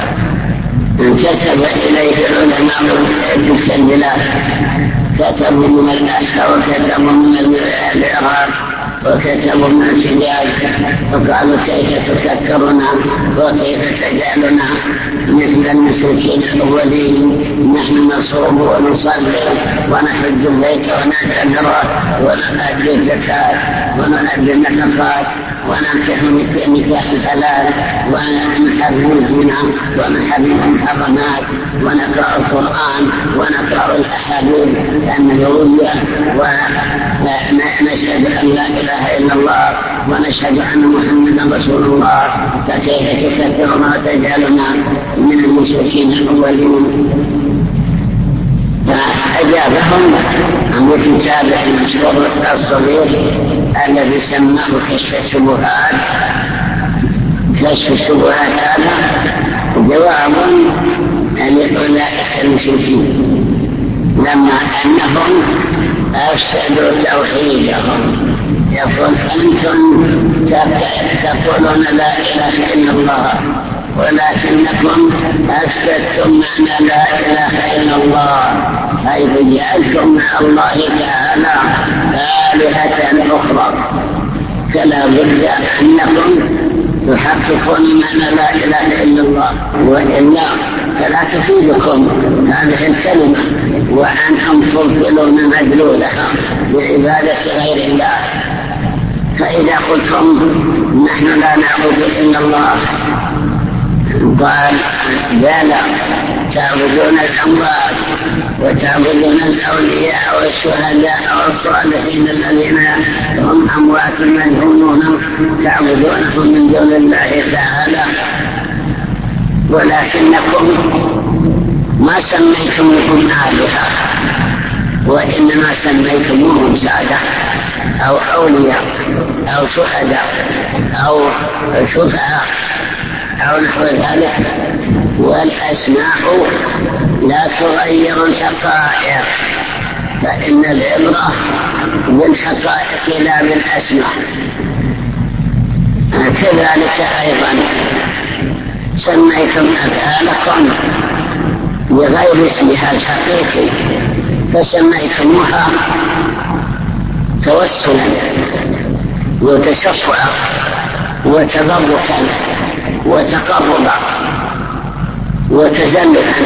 كتب إليه العلماء تلك البلاد، كتبوا من الأحساء وكتبوا من العراق وكتبوا من الحجاز، وقالوا كيف تفكرنا وكيف تجعلنا مثل المشركين الأولين، نحن نصوم ونصلي ونحج البيت ونعتمر ونؤدي الزكاة ونؤدي النفقات وننكح نكاح الحلال ونحرم الزنا ونحرم المحرمات ونقرأ القرآن ونقرأ الأحاديث النبوية ونشهد أن لا إله إلا الله ونشهد أن محمدا رسول الله، فكيف تكفرنا وتجعلنا من المشركين الأولين؟ فأجابهم عن كتابه المشهور الصغير الذي سماه كشف الشبهات. كشف الشبهات هذا جواب لأولئك المشركين لما أنهم أفسدوا توحيدهم. يقول أنتم تقولون لا إله إلا الله ولكنكم أفسدتم معنى لا إله إلا الله، حيث جعلتم مع الله تعالى آلهة أخرى. فلا بد أنكم تحققون معنى لا إله إلا الله، وإلا فلا تفيدكم هذه الكلمة وأنتم تبطلون مدلولها بعبادة غير الله. فإذا قلتم نحن لا نعبد إلا الله، قال بلى تعبدون الأموات وتعبدون الأولياء والشهداء والصالحين الذين هم أموات مدفونون تعبدونهم من دون الله تعالى. ولكنكم ما سميتموهم آلهة، وإنما سميتموهم سادة أو أولياء أو شهداء أو شفعاء أو نحو ذلك. والأسماء لا تغير الحقائق، فإن العبرة بالحقائق لا بالأسماء. كذلك أيضا سميتم أفعالكم بغير اسمها الحقيقي، فسميتموها توسلا وتشفعا وتبركا وتقربا وتزلفا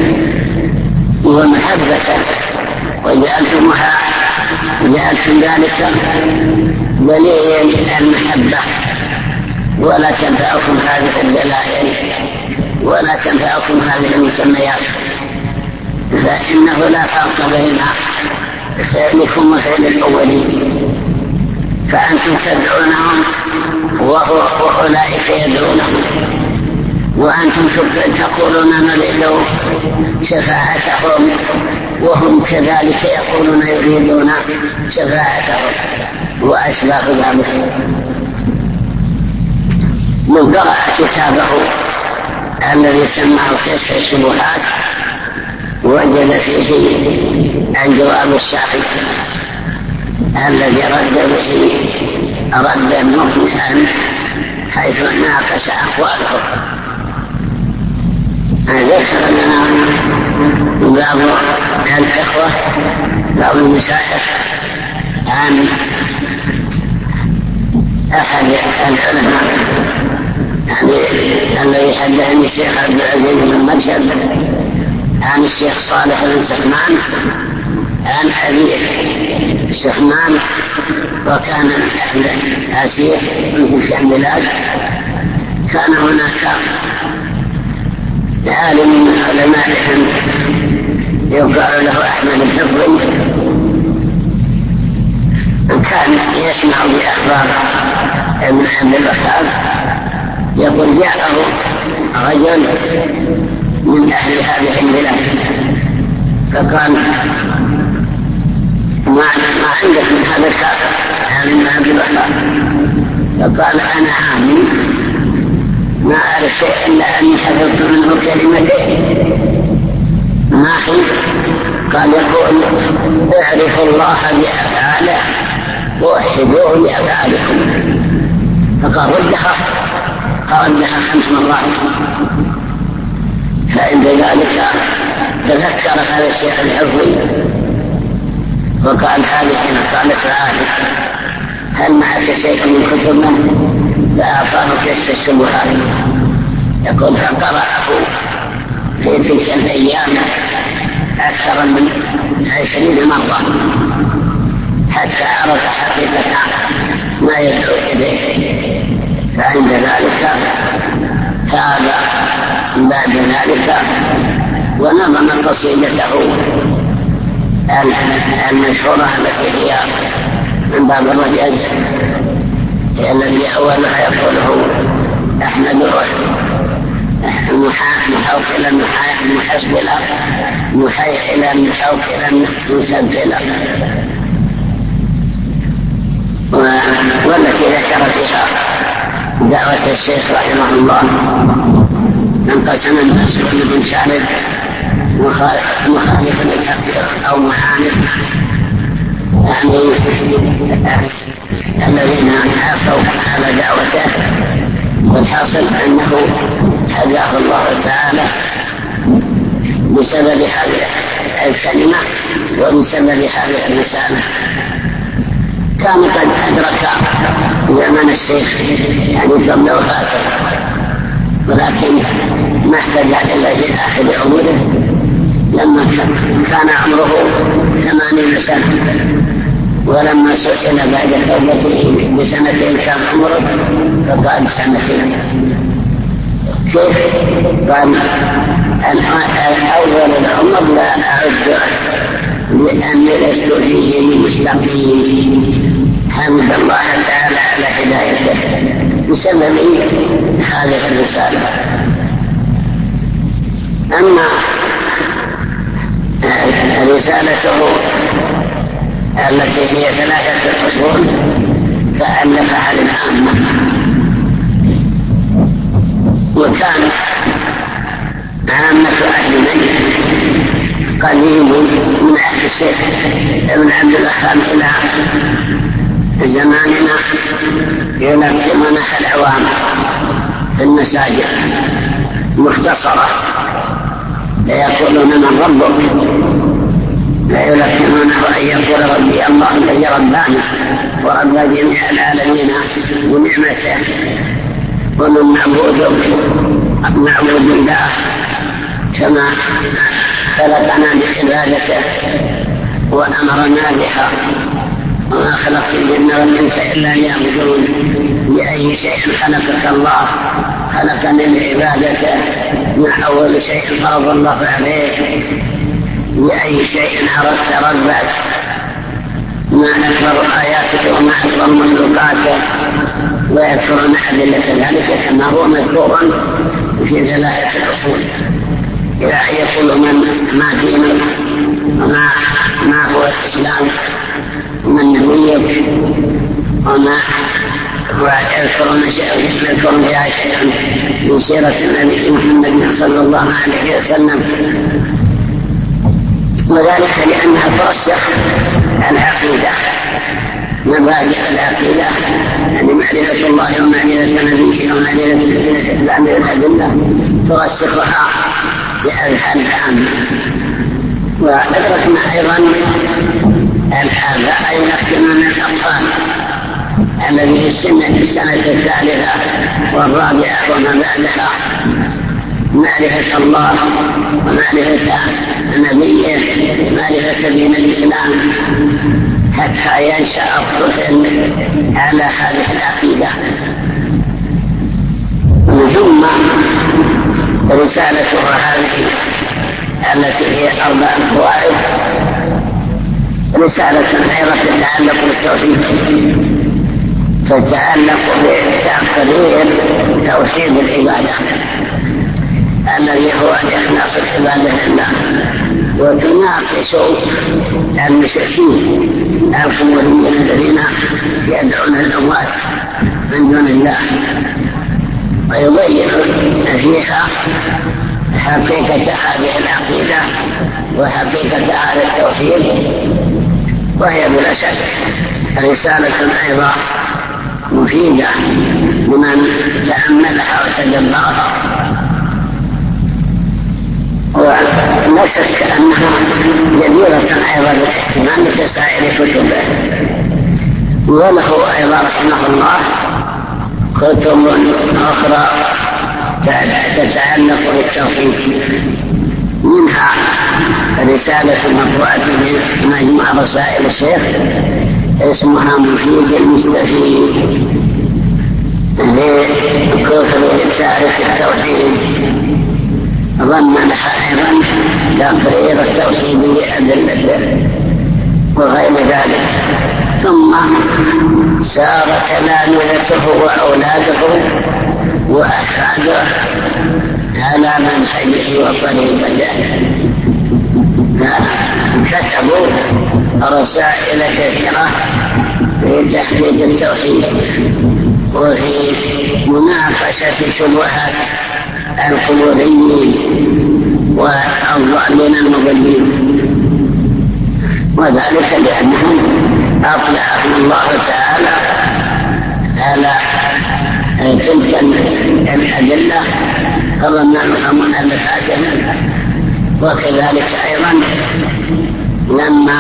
ومحبة، وجعلتمها جعلتم ذلك دليل المحبة. ولا تنفعكم هذه الدلائل ولا تنفعكم هذه المسميات، فإنه لا فرق بين فعلكم وفعل الأولين، فأنتم تدعونهم وأولئك يدعونهم، وأنتم تقولون نريد شفاعتهم وهم كذلك يقولون يريدون شفاعتهم وأشباه ذلك. من قرأ كتابه الذي سماه كشف الشبهات وجد فيه الجواب الشافي الذي رد به ردا مخلصا حيث ناقش أقواله. ذكر لنا بعض الإخوة بعض المشايخ عن أحد العلماء يعني الذي حدثني الشيخ عبد العزيز بن مرشد عن الشيخ صالح بن سخمان عن أبيه سخمان، وكان من أهل آسيا من تلك البلاد. كان هناك عالم من علمائهم يقال له أحمد الحفظي، كان يسمع بأخبار ابن عبد الوهاب، يقول جاءه رجل من أهل هذه البلاد فقال ما عندك من هذا الكافر عالم ابن عبد الوهاب؟ فقال أنا عالم ما أعرف شيء إلا أني حفظت منه كلمتين. ما هي؟ قال يقول اعرفوا الله بأفعاله ووحدوه بأفعالكم. فقال ردها فردها خمس مرات. فعند ذلك تذكر هذا الشيخ الحفظي وقال هذه مقالة عالم، هل معك شيء من كتبنا؟ فأعطاه كشف الشبهات. يقول فقرأه في تلك الأيام أكثر من عشرين مرة حتى عرف حقيقة ما يدعو إليه. فعند ذلك تاب بعد ذلك ونظم قصيدته المشهورة التي هي من باب الرجز الذي أولها يقوله أحمد محوقلا محسبلا محيحلا محوقلا مسبلا، والتي ذكر فيها دعوة الشيخ رحمه الله انقسم الناس كلهم شارد مخالف للحق أو معاند، يعني الذين عصوا على دعوته. والحاصل أنه هداه الله تعالى بسبب هذه الكلمة وبسبب هذه الرسالة. كان قد أدرك زمن الشيخ يعني قبل وفاته، ولكن ما احتاج إلا في آخر عمره لما كان عمره ثمانين سنة، ولما سئل بعد توبته بسنتين كان عمره فقال سنتين. كيف؟ قال الأول العمر لا أعد لأني لست فيه من مستقيم. حمد الله تعالى على هدايته بسبب هذه الرسالة. أما رسالته التي هي ثلاثة الأصول فألفها للعامة، وكان عامة أهل نجد قديم من عهد الشيخ ابن عبد الوهاب إلى زماننا يلقنونها العوام في المساجد مختصرة، ليقولون من ربك، لا يلقنونه أن يقول ربي الله الذي ربانا ورب جميع العالمين ونعمته، ومن نعبدك نعبد الله كما خلقنا بعبادته وأمرنا بها، وما خلقت الجن والإنس إلا ليعبدون. بأي شيء خلقك الله؟ خلقني لعبادته. ما أول شيء فرض الله عليه؟ بأي شيء عرفت ربك؟ ما أكبر آياته وما أكبر مخلوقاته؟ ويذكرون أدلة ذلك كما هو مذكورا في ثلاثة الأصول، إلى أن يقول من ما دينك وما ما هو الإسلام ومن نبيك وما ويذكرون فيها شيئا من سيرة النبي محمد صلى الله عليه وسلم، وذلك لأنها ترسخ العقيدة، مبادئ العقيدة، يعني معرفة الله ومعرفة نبيه ومعرفة الإسلام والأدلة ترسخها بأذهان العامة. وأدركنا أيضا الآباء يلقنون الأطفال الذي في السنة السنة الثالثة والرابعة وما بعدها معرفة الله ومعرفة نبيه معرفة دين الإسلام حتى ينشأ الطفل على هذه العقيدة. ثم رسالته هذه التي هي أربع فوائد رسالة أيضا تتعلق بالتوحيد، تتعلق بتقرير توحيد العبادة الذي هو إخلاص العبادة لله، وتناقش المشركين القبوريين الذين يدعون الأموات من دون الله، ويبين فيها حقيقة هذه العقيدة وحقيقة هذا التوحيد، وهي بلا شك رسالة أيضا مفيدة لمن تأملها وتدبرها، ولا شك أنها جديرة أيضا بالاهتمام بسائر كتبه. وله أيضا رحمه الله كتب أخرى تتعلق بالتوحيد، منها رسالة مطبوعة مجموعة رسائل الشيخ اسمها مفيد المستفيد لكفر تعرف التوحيد، ضمنها أيضا تقرير التوحيد بأدلته وغير ذلك. ثم سار تلامذته وأولاده وأحفاده على منهجه وطريقته، كتبوا رسائل كثيرة في تحقيق التوحيد وفي مناقشة شبهات القبوريين والضالين المضلين، وذلك لأنهم أطلعهم الله تعالى على تلك الأدلة فضمنها مؤلفاتهم. وكذلك أيضا لما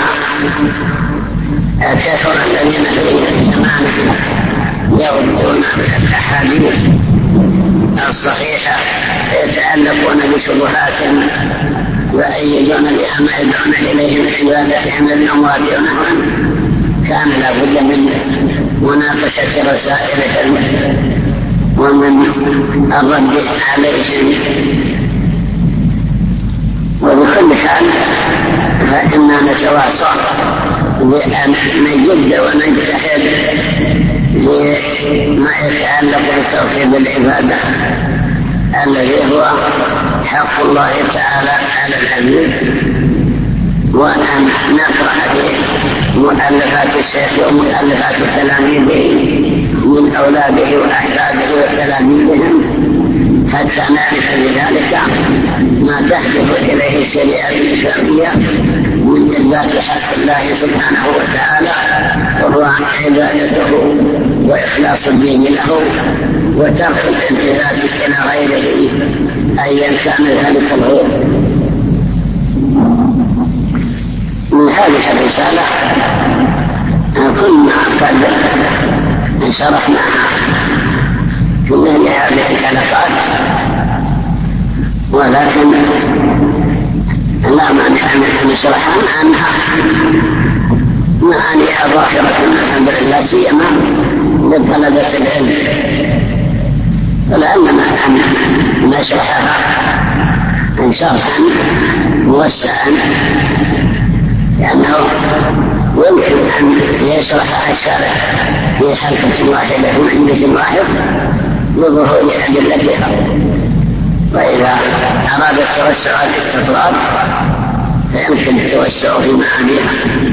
كثر الذين في زمانهم يردون الأحاديث الصحيحة يتعلقون بشبهات ويؤيدون بها ما يدعون إليه من عبادتهم للأموات ونحوهم، كان لابد من مناقشة رسائلهم ومن الرد عليهم. وبكل حال فإننا نتواصى بأن نجد ونجتهد لما يتعلق بتوحيد العبادة الذي هو حق الله تعالى على العبيد، وأن نقرأ في مؤلفات الشيخ ومؤلفات تلاميذه من أولاده وأحفاده وتلاميذهم حتى نعرف بذلك ما تهدف إليه الشريعة الإسلامية من إثبات حق الله سبحانه وتعالى، وهو عبادته وإخلاص الدين له وترك الالتفات إلى غيره أيا كان ذلك الغير. من هذه الرسالة كنا قد شرحناها في مثل هذه الحلقات، ولكن لا مانع أن نشرحها عنها معانيها ظاهرة الحمد لله، سيما لطلبة العلم، فلعلنا أن نشرحها شرحا موسعا، لأنه يمكن أن يشرحها الشارح في حلقة واحدة في مجلس واحد لظهور أدلتها، وإذا أراد التوسع والاستطراد فيمكن التوسع في معانيها.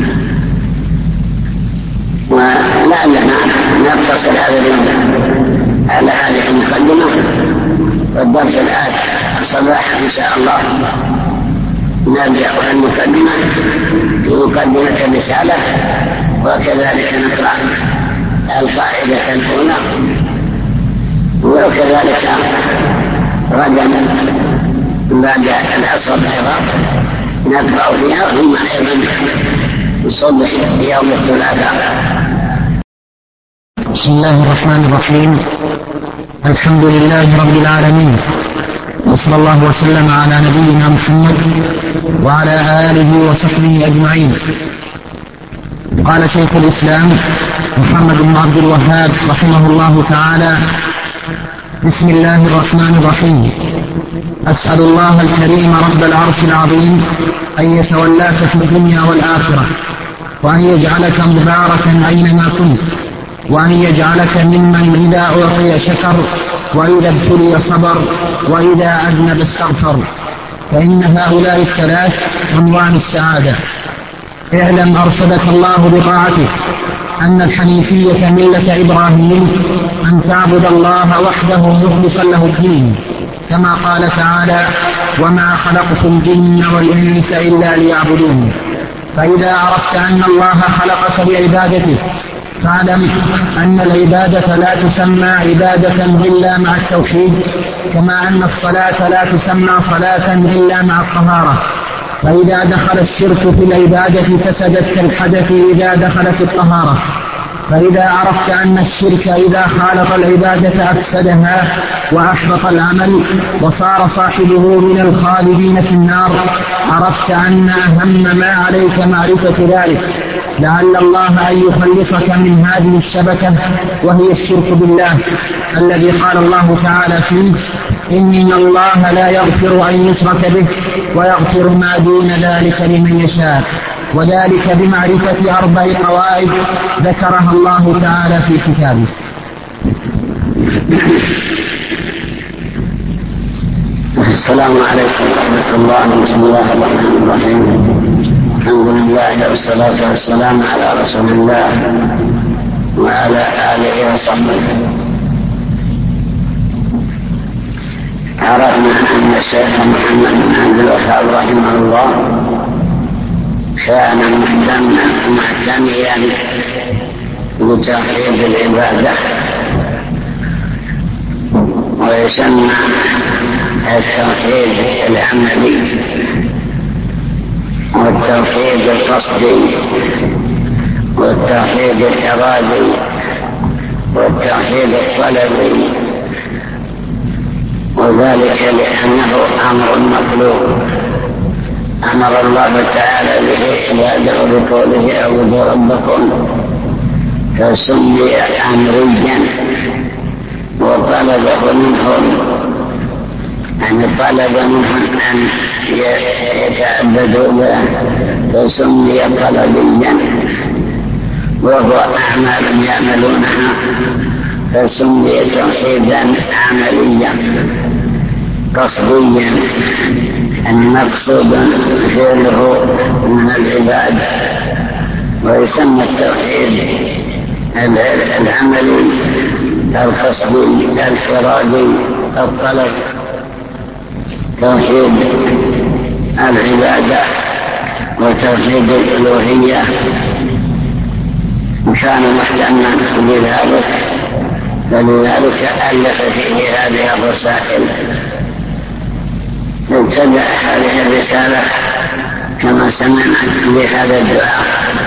ولعلنا نقتصر هذا اليوم على هذه المقدمة، والدرس الآن صباحا إن شاء الله نبدأ المقدمة بمقدمة الرسالة، وكذلك نقرأ القاعدة الأولى، وكذلك غدا بعد العصر أيضا نقرأ فيها، ثم أيضا صبح يوم الثلاثاء. بسم الله الرحمن الرحيم. الحمد لله رب العالمين، وصلى الله وسلم على نبينا محمد وعلى آله وصحبه أجمعين. قال شيخ الإسلام محمد بن عبد الوهاب رحمه الله تعالى: بسم الله الرحمن الرحيم. أسأل الله الكريم رب العرش العظيم أن يتولاك في الدنيا والآخرة، وأن يجعلك مباركا أينما كنت، وأن يجعلك ممن إذا أعطي شكر، وإذا ابتلي صبر، وإذا أذنب استغفر، فإن هؤلاء الثلاث عنوان السعادة. اعلم أرشدك الله بطاعته أن الحنيفية ملة إبراهيم أن تعبد الله وحده مخلصا له الدين، كما قال تعالى: وما خلقت الجن والإنس إلا ليعبدون. فإذا عرفت أن الله خلقك لعبادته فاعلم أن العبادة لا تسمى عبادة إلا مع التوحيد، كما أن الصلاة لا تسمى صلاة إلا مع الطهارة. فإذا دخل الشرك في العبادة فسدت كالحدث إذا دخلت الطهارة. فإذا عرفت أن الشرك إذا خالط العبادة أفسدها وأحبط العمل وصار صاحبه من الخالدين في النار، عرفت أن أهم ما عليك معرفة ذلك، لعل الله أن يخلصك من هذه الشبكة وهي الشرك بالله، الذي قال الله تعالى فيه: إن الله لا يغفر أن يشرك به ويغفر ما دون ذلك لمن يشاء، وذلك بمعرفة أربع قواعد ذكرها الله تعالى في كتابه. السلام عليكم ورحمة الله. بسم الله الرحمن الرحيم. الحمد لله والصلاة والسلام على رسول الله وعلى آله وصحبه. عرفنا أن الشيخ محمد بن عبد الوهاب رحمه الله كان معتنيا بتوحيد العبادة، ويسمى التوحيد العملي والتوحيد القصدي والتوحيد الإرادي والتوحيد الطلبي، وذلك لأنه أمر مطلوب أمر الله تعالى به عباده بقوله: اعبدوا ربكم، فسمي أمريا، وطلبه منهم أن طلب منهم أن يتعبدوا به فسمي طلبيا، وهو أعمال يعملونها فسمي توحيدا عمليا. قصديا أن مقصودا فعله من العباد، ويسمى التوحيد العملي القصدي الإرادي الطلب، توحيد العبادة وتوحيد الألوهية، وكان مهتما بذلك، فلذلك ألف فيه هذه الرسائل. ابتدأ هذه الرسالة كما سمعنا بهذا الدعاء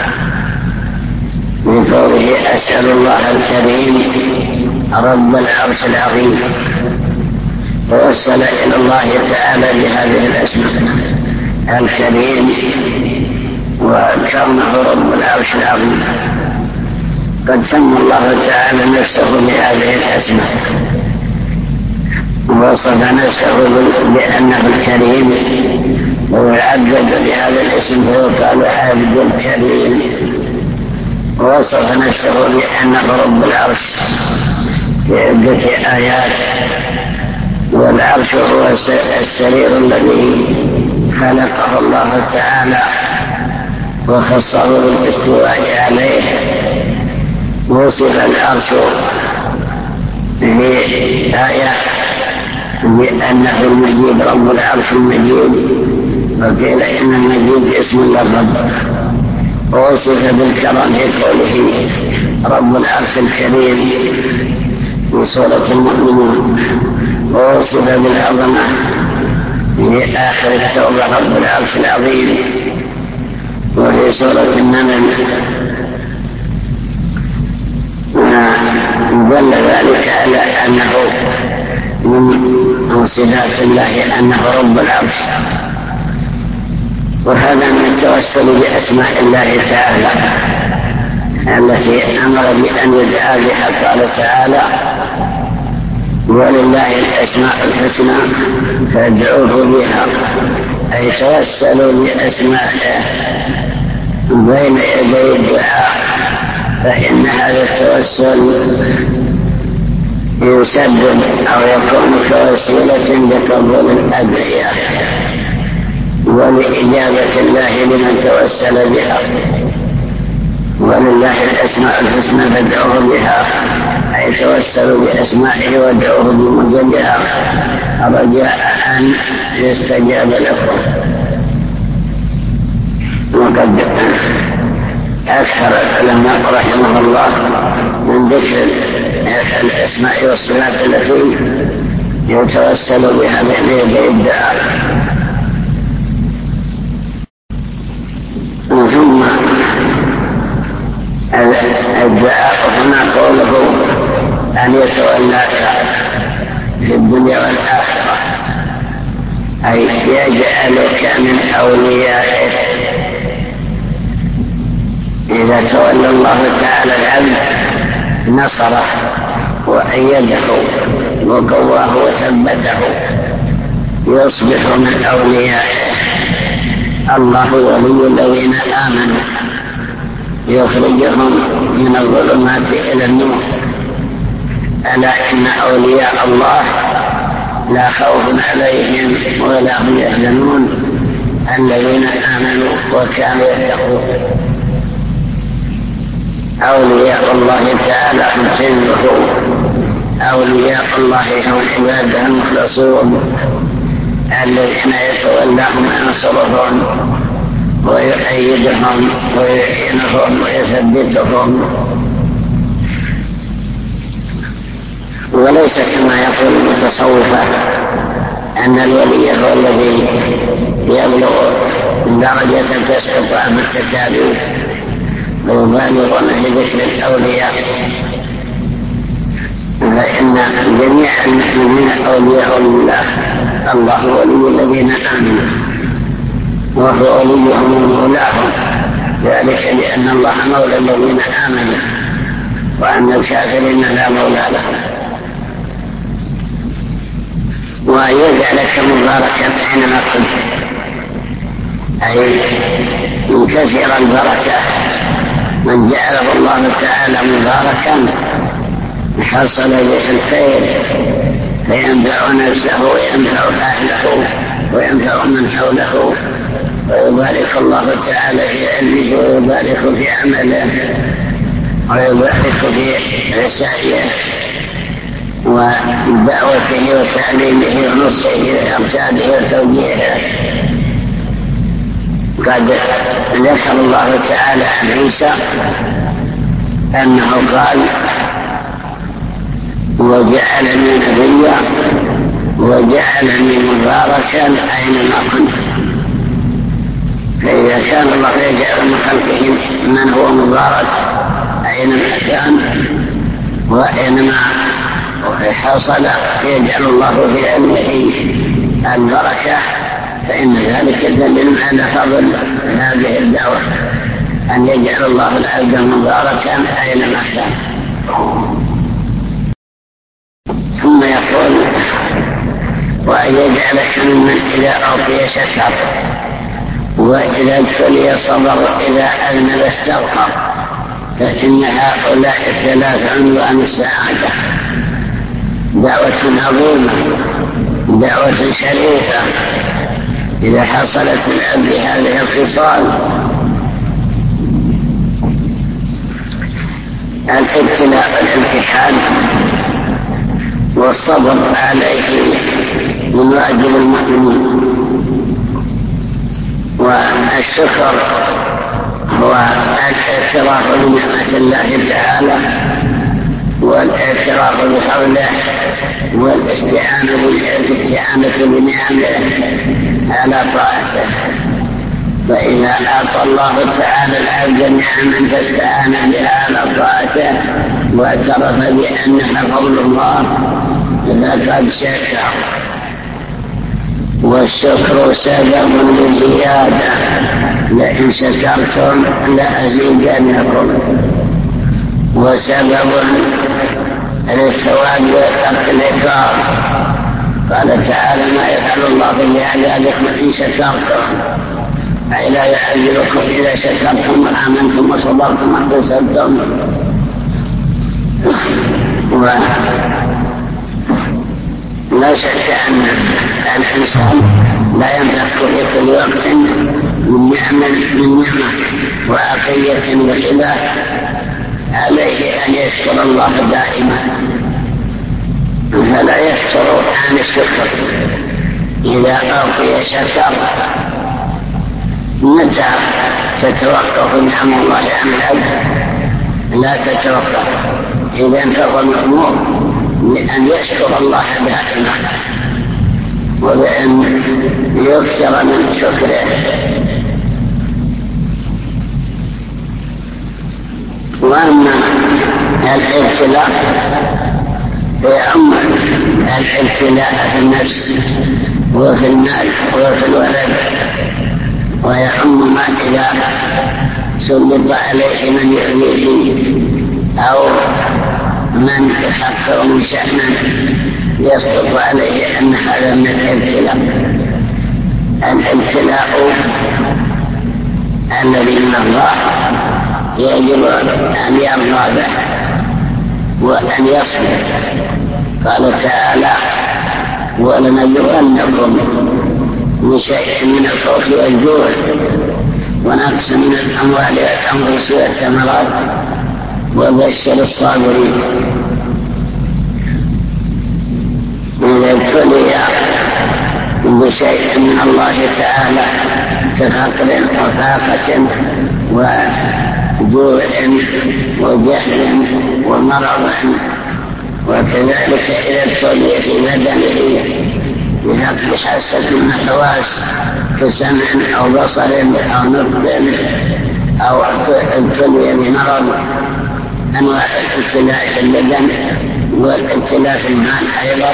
بقوله: أسأل الله الكريم رب العرش العظيم. توسل إلى الله تعالى بهذه الأسماء: الكريم وكونه رب العرش العظيم. قد سمى الله تعالى نفسه بهذه الأسماء، ووصف نفسه بأنه الكريم، ويعبد بهذا الاسم فيقال عبد الكريم. ووصف نفسه بأنه رب العرش في عدة آيات، والعرش هو السرير الذي خلقه الله تعالى وخصه بالاستواء عليه. وصف العرش بآية بأنه المجيد، رب العرش المجيد، وقيل إن المجيد اسم للرب. ووصف بالكرم في قوله رب العرش الكريم في سورة المؤمنون. ووصف بالعظمة في آخر التوبة رب العرش العظيم. وفي سورة النمل دل ذلك على أنه من صفات الله أنه رب العرش. وهذا من التوسل بأسماء الله تعالى التي أمر بأن يدعى بها. قال تعالى: ولله الأسماء الحسنى فادعوه بها، أي توسلوا بأسمائه بين يدي الدعاء، فإن هذا التوسل يسبب أو يكون كوسيلة لقبول الأدعية ولإجابة الله لمن توسل بها. ولله الأسماء الحسنى فادعوه بها، أي توسلوا بأسمائه وادعوه بموجبها رجاء أن يستجاب لكم. وقد أكثر العلماء رحمه الله من ذكر الأسماء والصفات التي يتوسل بها بين يدي الدعاء. ثم الدعاء هنا قوله أن يتولاك في الدنيا والآخرة، أي يجعلك من أوليائه. إذا تولى الله تعالى العبد نصره وأيده وقواه وثبته، يصبح من أوليائه. الله ولي الذين آمنوا يخرجهم من الظلمات إلى النور. ألا إن أولياء الله لا خوف عليهم ولا هم يحزنون، الذين آمنوا وكانوا يتقون. أولياء الله تعالى هم حزبه، أولياء الله هم عباده المخلصون الذين يتولاهم وينصرهم ويؤيدهم ويعينهم ويثبتهم. وليس كما يقول المتصوفة أن الولي هو الذي يبلغ درجة تسقط عن التكاليف ويبالغون في ذكر الأولياء، فإن جميع المؤمنين أولياء لله. الله ولي الذين آمنوا وهو وليهم ومولاهم، ذلك لأن الله مولى الذين آمنوا وأن الكافرين لا مولى لهم. وأن يجعلك مباركا أينما كنت، أي كثير البركة. من جعله الله تعالى مباركا حصل به الخير فينفع نفسه وينفع أهله وينفع من حوله، ويبارك الله تعالى في علمه ويبارك في عمله ويبارك في سعيه ودعوته وتعليمه ونصحه وإرشاده وتوجيهه. قد ذكر الله تعالى عن عيسى أنه قال: وجعلني نبيا وجعلني مباركا أينما كنت. فإذا كان الله يجعل من خلقه من هو مبارك أينما كان وأينما حصل يجعل الله في علمه البركة، فإن ذلك دليل على فضل هذه الدعوة، أن يجعل الله العبد مباركا أينما كان. ثم يقول: وأن يجعلك ممن إذا أعطي شكر وإذا ابتلي صبر إذا أذنب استغفر، فإن هؤلاء الثلاث عنوان السعادة. دعوة عظيمة، دعوة شريفة، إذا حصلت العبد هذه الخصال: الابتلاء والامتحان والصبر عليه من واجب المؤمنين، والشكر هو الاعتراف بنعمة الله تعالى والاعتراف بحوله والاستعانة بنعمه على طاعته. فإذا أعطى الله تعالى العبد نعما فاستعان بها على طاعته واعترف بأنها فضل الله فقد شكر. والشكر سبب للزيادة: لئن شكرتم لأزيدنكم. وسبب للثواب وترك العقاب. قال تعالى: ما يفعل الله بعذابكم إن شكرتم، أي لا يعذبكم إذا شكرتم وآمنتم وصبرتم واحتسبتم. ولا شك أن الإنسان لا ينفك في كل وقت من نعمة من نعمة وعطية وهبة، عليه أن يشكر الله دائما، فلا يفتر عن الشكر. إذا أعطي شكر. متى تتوقف نعم الله عن العبد؟ لا تتوقف. إذا انتظر الأمور بأن يشكر الله دائما وبأن يكثر من شكره. وأما الابتلاء فيعم الابتلاء في النفس وفي المال وفي الولد، ويعم ما إذا سلط عليه من يؤذيه أو من يحقر من شأنه يسقط عليه أن هذا من الابتلاء. الابتلاء الذي من الله يجب أن يرضى به وأن يصبر. قال تعالى: ولنبلونكم بشيء من الخوف والجوع ونقص من الأموال والأنفس والثمرات وبشر الصابرين. إذا ابتلي بشيء من الله تعالى كفقر وفاقة وجوع وجهل ومرض، وكذلك إذا ابتلي في بدنه بفقد حاسة من الحواس كسمع أو بصر أو نطق أو ابتلي بمرض. أنواع الابتلاء في البدن والابتلاء في المال أيضا.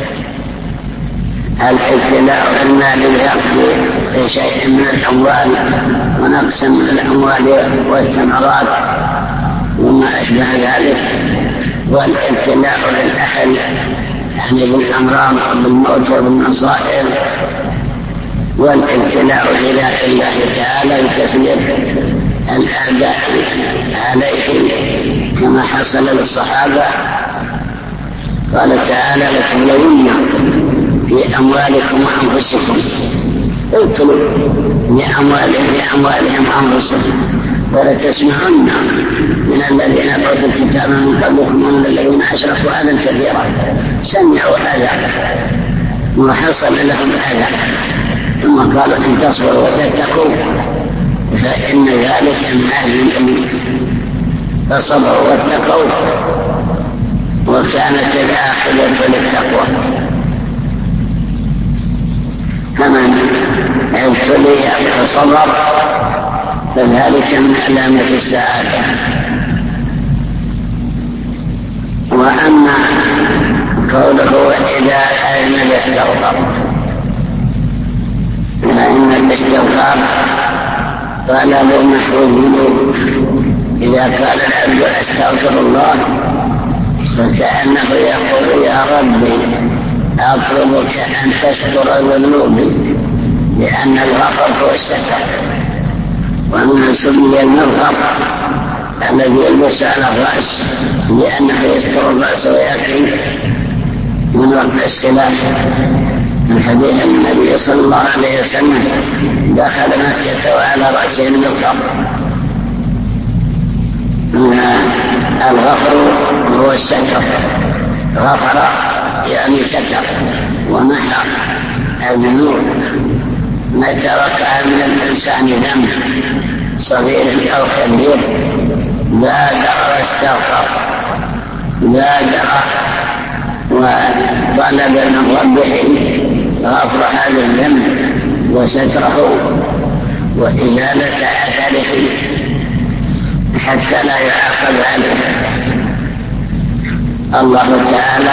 الابتلاء في المال بفقد شيء من الأموال ونقص من الأموال والثمرات وما أشبه ذلك. والابتلاء للأهل يعني بالأمراض وبالموت وبالمصائب. والابتلاء لذات الله تعالى بتسليط الأعداء عليه كما حصل للصحابة قال تعالى لتبلون في أموالكم وأنفسكم ابتلوا بأموالهم بأموالهم وأنفسهم ولتسمعن من الذين أوتوا الكتاب من قبلكم ومن الذين أشركوا أذى كثيرا. سمعوا أذى وحصل لهم أذى ثم قالوا إن تصبروا وتتقوا فإن ذلك من أهل الأمور فصبروا واتقوا وكانت العاقبة للتقوى. فمن ابتلي فصبر فذلك من علامة السعادة. وأما قوله إذا أذنب استغفر فإن الاستغفار طلب محو الذنوب. إذا قال العبد أستغفر الله فكأنه يقول يا ربي أطلبك أن تستر ذنوبي لأن الغفر هو الستر. ومن سمي المغفر الذي يلبس على الرأس لأنه يستر الرأس ويقي من وقع السلاح. من حديث النبي صلى الله عليه وسلم دخل مكة وعلى رأسه المغفر. الغفر هو الستر، غفر يعني ستر ومحى الذنوب. متى وقع من الإنسان ذنب صغير أو كبير بادر واستغفر، بادر وطلب من ربه غفر هذا الذنب وستره وإزالة أثره حتى لا يعاقب عليه. الله تعالى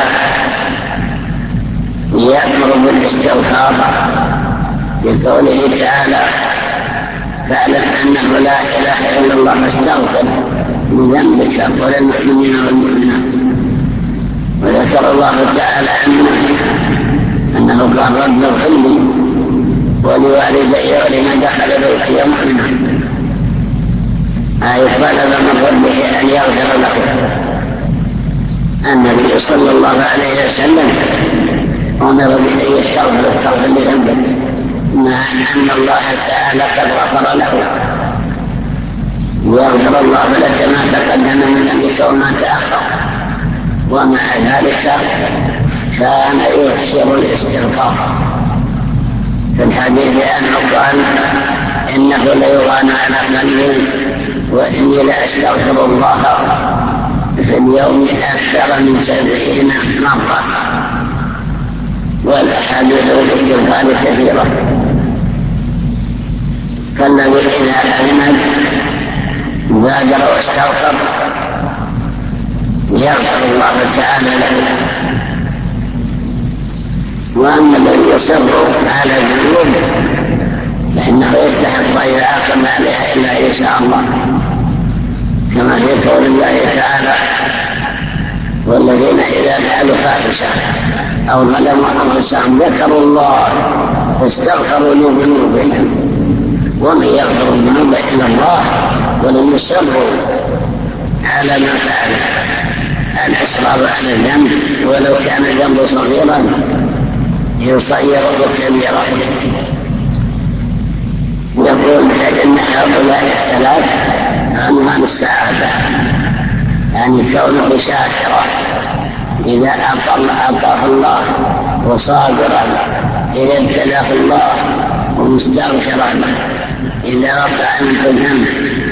يأمر بالاستغفار بقوله تعالى فاعلم أنه لا إله إلا الله فاستغفر لذنبك وللمؤمنين والمؤمنات. وذكر الله تعالى عنه أنه قال رب اغفر لي ولوالدي ولمن دخل بيتي مؤمنا، أي طلب من ربه أن يغفر له. النبي صلى الله عليه وسلم أمر بأن يستغفر استغفر لذنبه مع أن الله تعالى قد غفر له. يغفر الله لك ما تقدم من ذنبك وما تأخر، ومع ذلك كان يكثر الاستغفار. في الحديث أنه قال إنه ليغان على قلبي وإني لأستغفر الله في اليوم أكثر من سبعين مرة. والأحاديث الاستغفار كثيرة. فالذي إذا أذنب بادر واستغفر يغفر الله تعالى له. وأما الذي يصر على الذنوب فإنه يستحق أن يعاقب عليها إلا إن شاء الله، كما في قول الله تعالى والذين إذا فعلوا فاحشة أو ظلموا أنفسهم ذكروا الله فاستغفروا لذنوبهم ومن يغفر الذنوب إلا الله ولم يصروا على ما فعلوا. الإصرار على الذنب ولو كان الذنب صغيرا يصيره كبيرا. يقول فإن هؤلاء الثلاث عنوان السعادة، يعني كونه شاكرا إذا أعطاه الله وصابرا إذا ابتلاه الله ومستغفرا إذا وقع منه الذنب.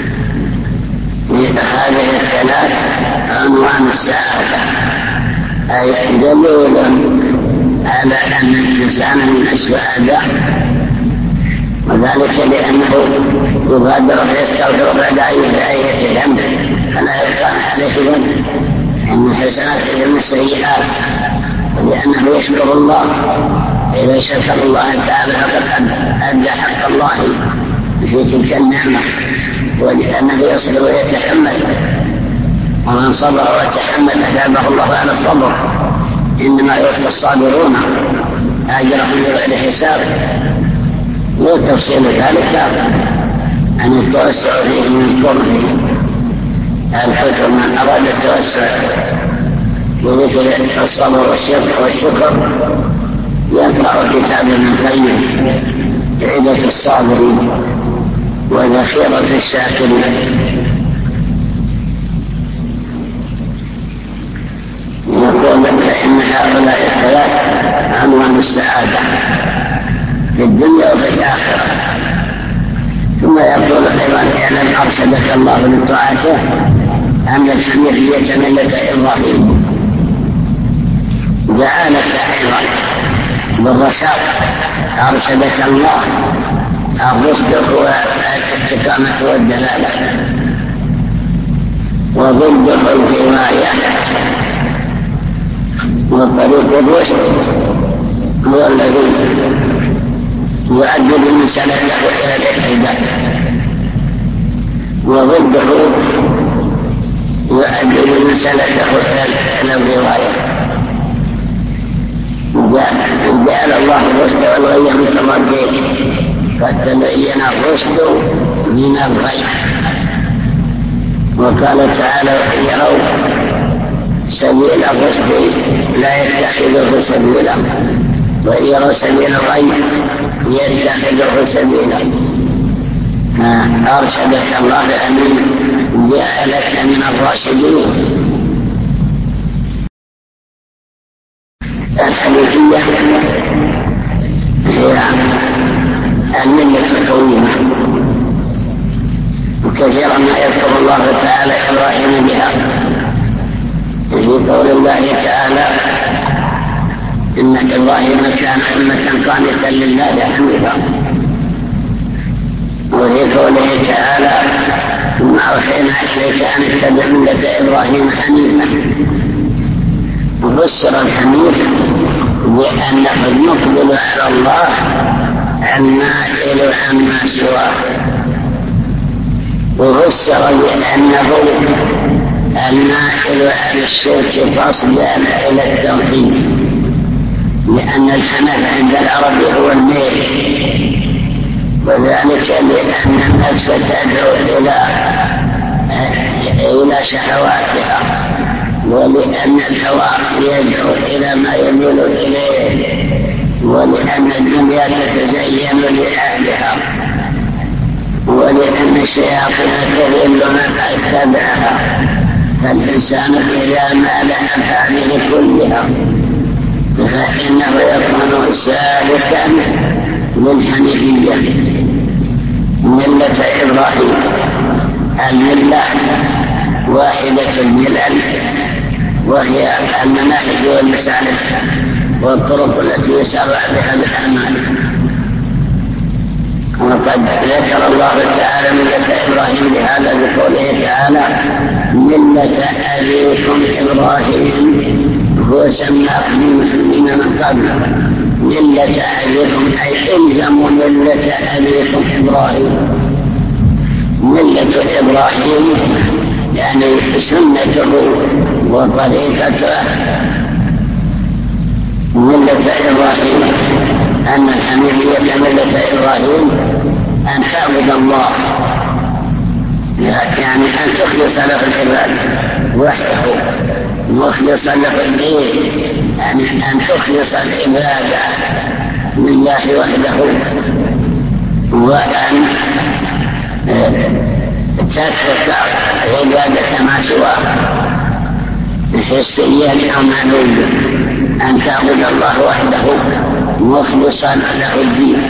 هذه الثلاث عنوان السعادة، أي دليل على أن الإنسان من السعادة. وذلك لأنه يبادر ويستغفر بعد أي ذنب فلا يبقى عليه ذنب، إن حسنات من السيئات. ولأنه يشكر الله، إذا شكر الله تعالى فقد أدى حق الله في تلك النعمة. ولأنه يصبر ويتحمل، ومن صبر وتحمل أثابه الله على الصبر. إنما يوفى الصابرون أجرهم بغير حساب. وتفصيل ذلك أن التوسع فيه من كره الحكم من أراد التوسع ومثل الصبر والشكر يقرأ كتاب ابن القيم عدة الصابرين وذخيرة الشاكرين. يقول فإن هؤلاء الثلاث عنوان السعادة في الدنيا وفي الآخرة. ثم يقول أيضا اعلم أرشدك الله لطاعته أن الحنيفية ملة إبراهيم. جعلك أيضا بالرشاد أرشدك الله الرشد هو الاستقامة والدلالة، وضده الغواية، وطريق الرشد هو الذي يؤدي الإنسان له إلى الاهتداء، وضده يؤدي الإنسان له إلى الغواية. جعل الله الرشد والغي متضادين، قد تبين الرشد من الغي. وقال تعالى يروا سبيل الرشد لا يتخذه سبيلا، وإن يروا سبيل الغي يتخذه سبيلا. أرشدك الله أمين جعلك من الراشدين. الحنيفية هي الملة القويمة، وكثيرا ما يذكر الله تعالى إبراهيم بها في قول الله تعالى إن إبراهيم كان أمة قانتا لله حنيفا، وفي قوله تعالى ثم أوحينا إليك أن اتبع ملة إبراهيم حنيفا. وفسر الحنيف بأنه المقبل على الله المائل عما سواه، وفسر بأنه المائل عن الشرك قصدا إلى التوحيد، لأن الحنف عند العرب هو الميل، وذلك لأن النفس تدعو إلى إلى شهواتها، ولأن الهوى يدعو إلى ما يميل إليه، ولأن الدنيا تتزين لأهلها، ولأن الشياطين تضل من اتبعها. فالإنسان إذا مال عن هذه كلها فإنه يكون سالكا للحنيفية ملة إبراهيم. الملة واحدة الملل، وهي المناهج والمسالك والطرق التي يسار بها بالأعمال. وقد ذكر الله تعالى ملة إبراهيم بهذا بقوله تعالى ملة أبيكم إبراهيم هو سماكم المسلمين من قبل. ملة أبيكم أي إلزموا ملة أبيكم إبراهيم. ملة إبراهيم يعني سنته وطريقته. ملة إبراهيم أن الحنيفية ملة إبراهيم أن تعبد الله، يعني أن تخلص له العبادة وحده مخلصا له الدين، يعني أن تخلص العبادة لله وحده، وأن تترك عبادة ما سواه حسيا أو معنويا، أن تعبد الله وحده مخلصا له الدين.